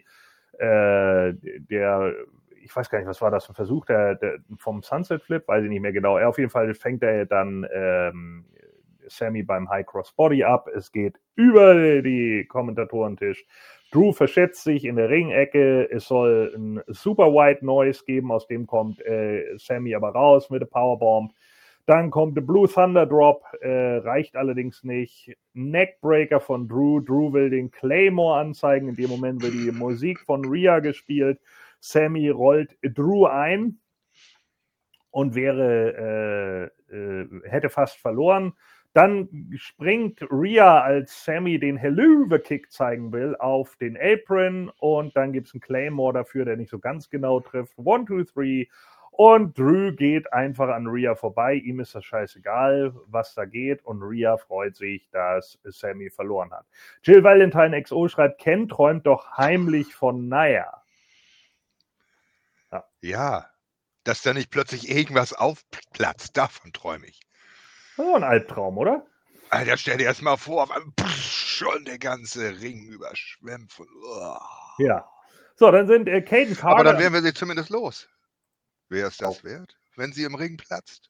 [SPEAKER 1] Ich weiß gar nicht, was war das für ein Versuch, der vom Sunset Flip, weiß ich nicht mehr genau. Auf jeden Fall fängt er dann Sami beim High Cross Body ab. Es geht über die Kommentatorentisch. Drew verschätzt sich in der Ringecke. Es soll ein Super White Noise geben, aus dem kommt Sami aber raus mit der Powerbomb. Dann kommt der Blue Thunder Drop, reicht allerdings nicht. Neckbreaker von Drew. Drew will den Claymore anzeigen. In dem Moment wird die Musik von Rhea gespielt. Sami rollt Drew ein und hätte fast verloren. Dann springt Rhea, als Sami den Helluva-Kick zeigen will, auf den Apron und dann gibt es einen Claymore dafür, der nicht so ganz genau trifft. 1, 2, 3 und Drew geht einfach an Rhea vorbei. Ihm ist das scheißegal, was da geht und Rhea freut sich, dass Sami verloren hat. Jill Valentine XO schreibt, Ken träumt doch heimlich von Nia.
[SPEAKER 2] Ja, dass da nicht plötzlich irgendwas aufplatzt, davon träume ich.
[SPEAKER 1] Das ist ein Albtraum, oder?
[SPEAKER 2] Alter, stell dir erst mal vor, schon der ganze Ring überschwemmt von...
[SPEAKER 1] Ja. So, dann sind Caden Carter...
[SPEAKER 2] Aber dann wären wir sie zumindest los. Wäre es das wert, wenn sie im Ring platzt?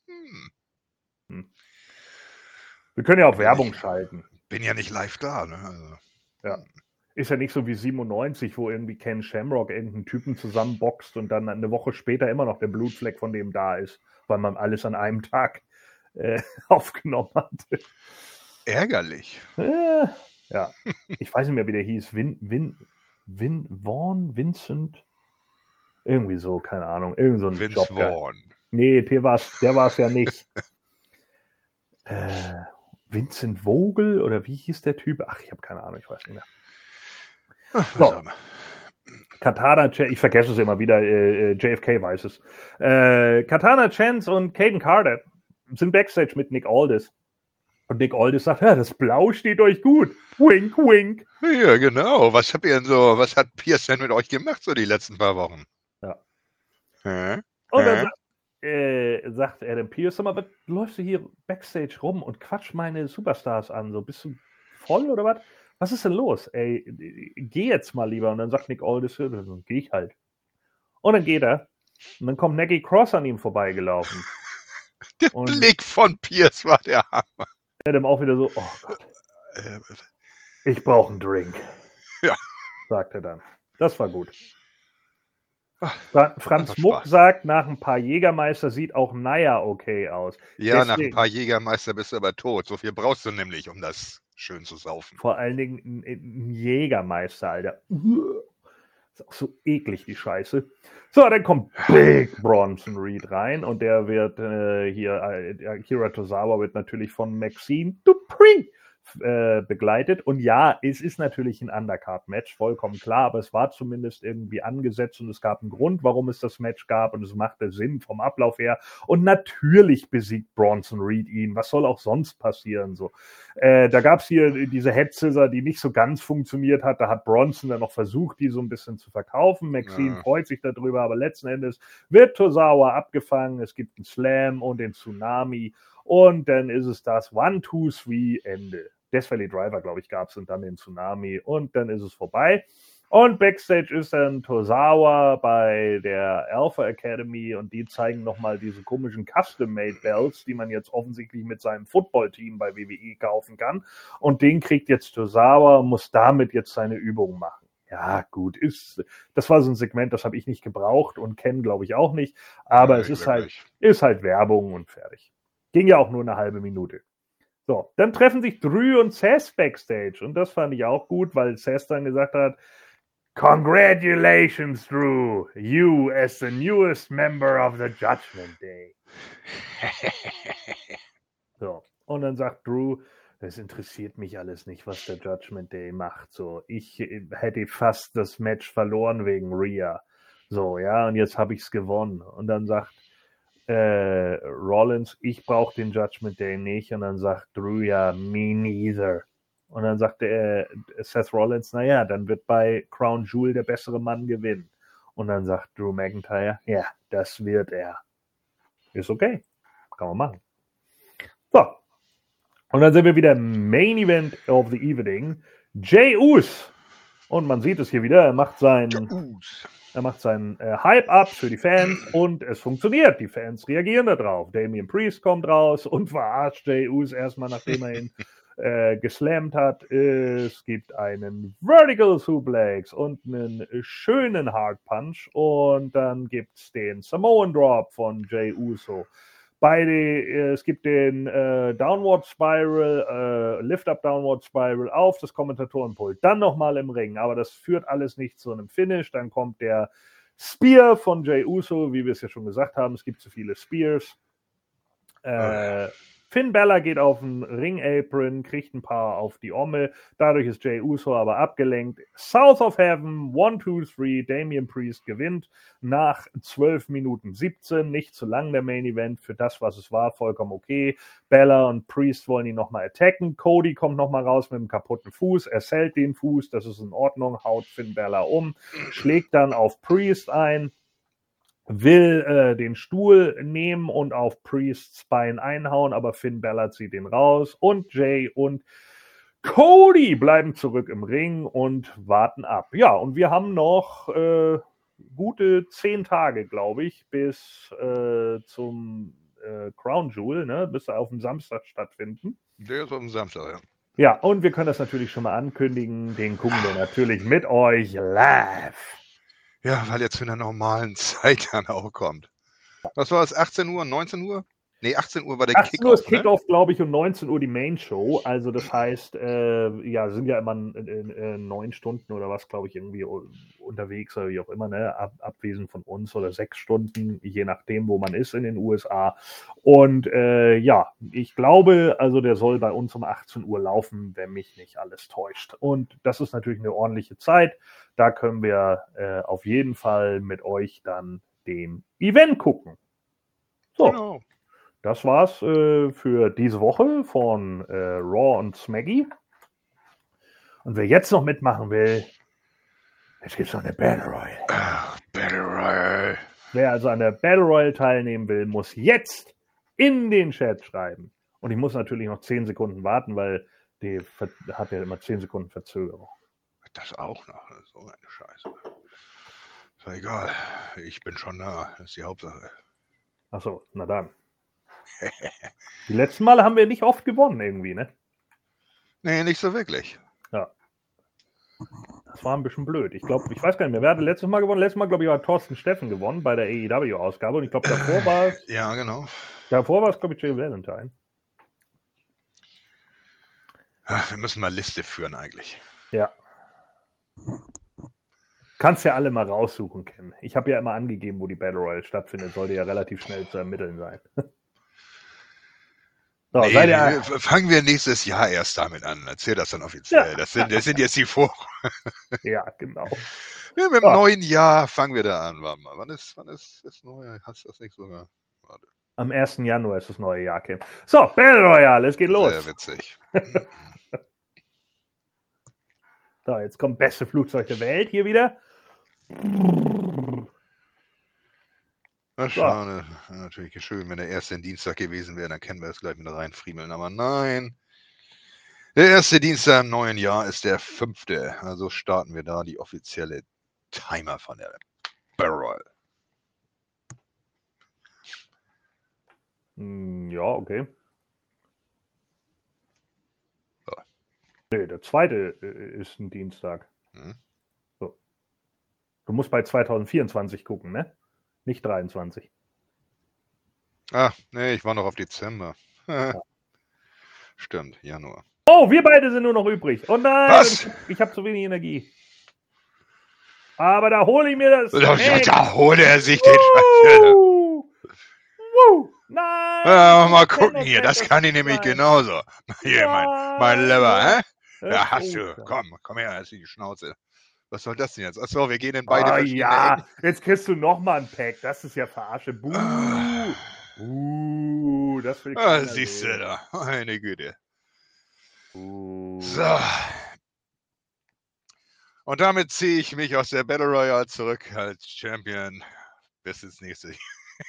[SPEAKER 1] Wir können ja auch Werbung schalten.
[SPEAKER 2] Bin ja nicht live da, ne? Also.
[SPEAKER 1] Ja. Ist ja nicht so wie 97, wo irgendwie Ken Shamrock irgendeinen Typen zusammenboxt und dann eine Woche später immer noch der Blutfleck von dem da ist, weil man alles an einem Tag aufgenommen hat.
[SPEAKER 2] Ärgerlich.
[SPEAKER 1] Ja, ich weiß nicht mehr, wie der hieß. Vincent? Irgendwie so, keine Ahnung. Irgend so ein
[SPEAKER 2] Vince
[SPEAKER 1] Job.
[SPEAKER 2] Vaughn.
[SPEAKER 1] Nee, der war es ja nicht. Vincent Vogel oder wie hieß der Typ? Ach, ich habe keine Ahnung, ich weiß nicht mehr. So. Katana Chance, ich vergesse es immer wieder, JFK weiß es. Katana Chance und Caden Carter sind Backstage mit Nick Aldis. Und Nick Aldis sagt, ja, das Blau steht euch gut. Wink, wink.
[SPEAKER 2] Ja, genau. Was hat Pierce denn mit euch gemacht so die letzten paar Wochen?
[SPEAKER 1] Ja.
[SPEAKER 2] Und
[SPEAKER 1] dann sagt Adam Pierce, sag mal, was läufst du hier Backstage rum und quatsch meine Superstars an? So, bist du voll oder was? Was ist denn los? Ey, geh jetzt mal lieber. Und dann sagt Nick Aldis, dann geh ich halt. Und dann geht er. Und dann kommt Nikki Cross an ihm vorbeigelaufen.
[SPEAKER 2] Der Blick von Pierce war der Hammer.
[SPEAKER 1] Adam auch wieder so, oh Gott. Ich brauche einen Drink.
[SPEAKER 2] Ja.
[SPEAKER 1] Sagt er dann. Das war gut. Franz Muck sagt, nach ein paar Jägermeister sieht auch Naya okay aus.
[SPEAKER 2] Ja, deswegen, nach ein paar Jägermeister bist du aber tot. So viel brauchst du nämlich, um das schön zu saufen.
[SPEAKER 1] Vor allen Dingen ein Jägermeister, Alter. Ist auch so eklig, die Scheiße. So, dann kommt Big Bronson Reed rein und der wird Akira Tozawa wird natürlich von Maxine Dupree begleitet. Und ja, es ist natürlich ein Undercard-Match, vollkommen klar, aber es war zumindest irgendwie angesetzt und es gab einen Grund, warum es das Match gab und es machte Sinn vom Ablauf her. Und natürlich besiegt Bronson Reed ihn. Was soll auch sonst passieren? So, da gab es hier diese Head Scissor, die nicht so ganz funktioniert hat. Da hat Bronson dann noch versucht, die so ein bisschen zu verkaufen. Maxine freut sich darüber, aber letzten Endes wird Tozawa abgefangen. Es gibt einen Slam und den Tsunami. Und dann ist es das 1, 2, 3, Ende. Death Valley Driver, glaube ich, gab es und dann den Tsunami und dann ist es vorbei. Und Backstage ist dann Tozawa bei der Alpha Academy und die zeigen nochmal diese komischen Custom-Made Belts, die man jetzt offensichtlich mit seinem Football-Team bei WWE kaufen kann. Und den kriegt jetzt Tozawa und muss damit jetzt seine Übungen machen. Ja, gut, das war so ein Segment, das habe ich nicht gebraucht und Ken, glaube ich, auch nicht. Aber es ist halt Werbung und fertig. Ging ja auch nur eine halbe Minute. So, dann treffen sich Drew und Seth Backstage und das fand ich auch gut, weil Seth dann gesagt hat, Congratulations, Drew, you as the newest member of the Judgment Day. So, und dann sagt Drew, das interessiert mich alles nicht, was der Judgment Day macht. So, ich hätte fast das Match verloren wegen Rhea. So, ja, und jetzt habe ich es gewonnen. Und dann sagt Rollins, ich brauche den Judgment Day nicht. Und dann sagt Drew, ja, me neither. Und dann sagt Seth Rollins, naja, dann wird bei Crown Jewel der bessere Mann gewinnen. Und dann sagt Drew McIntyre, ja, das wird er. Ist okay. Kann man machen. So. Und dann sind wir wieder im Main Event of the Evening. Jey Uso. Und man sieht es hier wieder, er macht seinen Hype-Up für die Fans und es funktioniert. Die Fans reagieren darauf. Damian Priest kommt raus und verarscht Jey Uso erstmal, nachdem er ihn geslammt hat. Es gibt einen Vertical Suplex und einen schönen Hard Punch und dann gibt es den Samoan Drop von Jey Uso. Es gibt den Downward Spiral, Lift-Up Downward Spiral auf das Kommentatorenpult. Dann nochmal im Ring, aber das führt alles nicht zu einem Finish. Dann kommt der Spear von Jey Uso, wie wir es ja schon gesagt haben. Es gibt zu viele Spears. Finn Balor geht auf den Ring-Apron, kriegt ein paar auf die Omme. Dadurch ist Jey Uso aber abgelenkt. South of Heaven, 1, 2, 3, Damian Priest gewinnt nach 12 Minuten 17. Nicht zu lang der Main Event für das, was es war, vollkommen okay. Balor und Priest wollen ihn nochmal attacken. Cody kommt nochmal raus mit einem kaputten Fuß. Er zählt den Fuß, das ist in Ordnung, haut Finn Balor um, schlägt dann auf Priest ein. Will den Stuhl nehmen und auf Priests Bein einhauen, aber Finn Balor zieht ihn raus und Jay und Cody bleiben zurück im Ring und warten ab. Ja, und wir haben noch gute 10 Tage, glaube ich, bis zum Crown Jewel, ne? Bis auf dem Samstag stattfinden.
[SPEAKER 2] Der ist auf dem Samstag, ja.
[SPEAKER 1] Ja, und wir können das natürlich schon mal ankündigen. Den gucken wir natürlich mit euch live.
[SPEAKER 2] Ja, weil er zu einer normalen Zeit dann auch kommt. Was war es, 18 Uhr, 19 Uhr? Nee, 18 Uhr war der
[SPEAKER 1] 18 Uhr ist
[SPEAKER 2] Kickoff,
[SPEAKER 1] Kickoff, glaube ich, und 19 Uhr die Main Show. Also das heißt, ja, sind ja immer 9 Stunden oder was, glaube ich, irgendwie unterwegs oder wie auch immer, ne? Abwesend von uns oder 6 Stunden, je nachdem, wo man ist in den USA. Und ja, ich glaube, also der soll bei uns um 18 Uhr laufen, wenn mich nicht alles täuscht. Und das ist natürlich eine ordentliche Zeit. Da können wir auf jeden Fall mit euch dann den Event gucken. So. Genau. Das war's für diese Woche von Raw und Smaggy. Und wer jetzt noch mitmachen will, jetzt gibt's noch eine Battle Royale.
[SPEAKER 2] Battle Royale.
[SPEAKER 1] Wer also an der Battle Royale teilnehmen will, muss jetzt in den Chat schreiben. Und ich muss natürlich noch 10 Sekunden warten, weil die hat ja immer 10 Sekunden Verzögerung.
[SPEAKER 2] Das auch noch, so eine Scheiße. Ist ja egal, ich bin schon da, das ist die Hauptsache.
[SPEAKER 1] Achso, na dann. Die letzten Male haben wir nicht oft gewonnen irgendwie, ne?
[SPEAKER 2] Nee, nicht so wirklich.
[SPEAKER 1] Ja. Das war ein bisschen blöd. Ich glaube, ich weiß gar nicht mehr, wer hatte letztes Mal gewonnen? Letztes Mal, glaube ich, hat Thorsten Steffen gewonnen bei der AEW-Ausgabe. Und ich glaube, davor war es...
[SPEAKER 2] Ja, genau.
[SPEAKER 1] Davor war es, glaube ich, Jay Valentine.
[SPEAKER 2] Ach, wir müssen mal Liste führen eigentlich.
[SPEAKER 1] Ja. Kannst ja alle mal raussuchen, Ken. Ich habe ja immer angegeben, wo die Battle Royale stattfindet. Sollte ja relativ schnell zu ermitteln sein. So,
[SPEAKER 2] nee, fangen wir nächstes Jahr erst damit an. Erzähl das dann offiziell. Ja. Das sind jetzt die Vor...
[SPEAKER 1] Ja, genau.
[SPEAKER 2] Ja, mit dem neuen Jahr fangen wir da an. Warte mal, wann ist das neue? Hast du das nicht sogar? Warte.
[SPEAKER 1] Am 1. Januar ist das neue Jahr, Ken. So, Battle Royale, es geht los.
[SPEAKER 2] Sehr witzig.
[SPEAKER 1] So, jetzt kommt beste Flugzeug der Welt hier wieder.
[SPEAKER 2] Na, schade. Ja, natürlich schön, wenn der erste Dienstag gewesen wäre, dann können wir das gleich wieder reinfriemeln. Aber nein. Der erste Dienstag im neuen Jahr ist der 5. Also starten wir da die offizielle Timer von der Battle Royale.
[SPEAKER 1] Ja, okay. So. Nee, der 2. ist ein Dienstag. So. Du musst bei 2024 gucken, ne? Nicht 23.
[SPEAKER 2] Ach, nee, ich war noch auf Dezember. Ja. Stimmt, Januar.
[SPEAKER 1] Oh, wir beide sind nur noch übrig. Oh nein,
[SPEAKER 2] was?
[SPEAKER 1] Ich habe zu wenig Energie. Aber da hole ich mir das.
[SPEAKER 2] Da holt er sich den Scheiß.
[SPEAKER 1] Nein!
[SPEAKER 2] Ja, mal gucken hier, das kann ich nämlich genauso. Hier, mein Lever, hä? Ja, hast du. Komm her, das ist die Schnauze. Was soll das denn jetzt? Achso, wir gehen in beide verschiedene Ecken.
[SPEAKER 1] Jetzt kriegst du nochmal ein Pack. Das ist ja Verarsche. Das will ich
[SPEAKER 2] siehst du da. Meine Güte. So. Und damit ziehe ich mich aus der Battle Royale zurück als Champion. Bis ins nächste Jahr.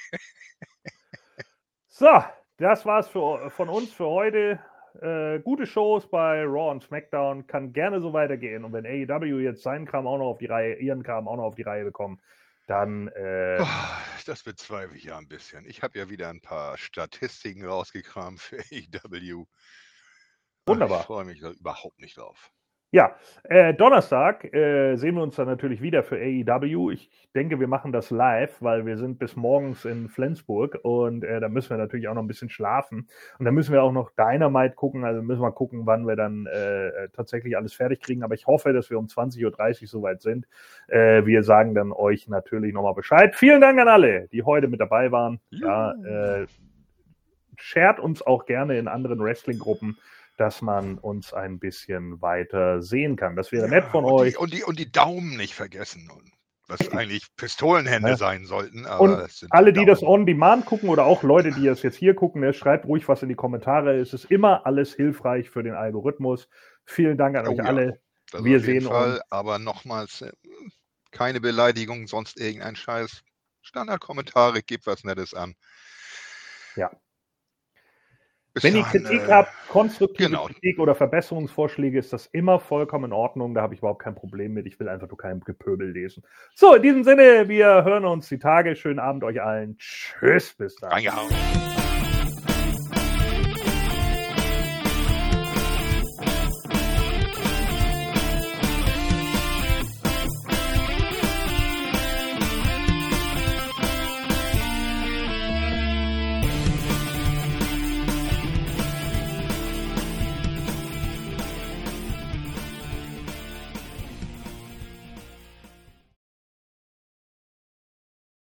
[SPEAKER 1] So, das war's von uns für heute. Gute Shows bei Raw und SmackDown, kann gerne so weitergehen. Und wenn AEW jetzt seinen Kram auch noch auf die Reihe, ihren Kram auch noch auf die Reihe bekommen, dann...
[SPEAKER 2] das bezweifle ich ja ein bisschen. Ich habe ja wieder ein paar Statistiken rausgekramt für AEW.
[SPEAKER 1] Wunderbar.
[SPEAKER 2] Ich freue mich da überhaupt nicht drauf.
[SPEAKER 1] Ja, Donnerstag sehen wir uns dann natürlich wieder für AEW. Ich denke, wir machen das live, weil wir sind bis morgens in Flensburg und da müssen wir natürlich auch noch ein bisschen schlafen. Und dann müssen wir auch noch Dynamite gucken, also müssen wir gucken, wann wir dann tatsächlich alles fertig kriegen. Aber ich hoffe, dass wir um 20.30 Uhr soweit sind. Wir sagen dann euch natürlich nochmal Bescheid. Vielen Dank an alle, die heute mit dabei waren. Ja, shared uns auch gerne in anderen Wrestling-Gruppen, dass man uns ein bisschen weiter sehen kann. Das wäre nett von euch.
[SPEAKER 2] Und die Daumen nicht vergessen, was eigentlich Pistolenhände sein sollten. Aber
[SPEAKER 1] und alle, die das on demand gucken oder auch Leute, die das jetzt hier gucken, schreibt ruhig was in die Kommentare. Es ist immer alles hilfreich für den Algorithmus. Vielen Dank an euch alle. Wir sehen uns.
[SPEAKER 2] Aber nochmals, keine Beleidigung, sonst irgendein Scheiß. Standardkommentare, gebt was Nettes an.
[SPEAKER 1] Ja. Wenn ihr Kritik habt, konstruktive Kritik oder Verbesserungsvorschläge, ist das immer vollkommen in Ordnung. Da habe ich überhaupt kein Problem mit. Ich will einfach nur kein Gepöbel lesen. So, in diesem Sinne, wir hören uns die Tage. Schönen Abend euch allen. Tschüss, bis dann.
[SPEAKER 2] Reingehauen.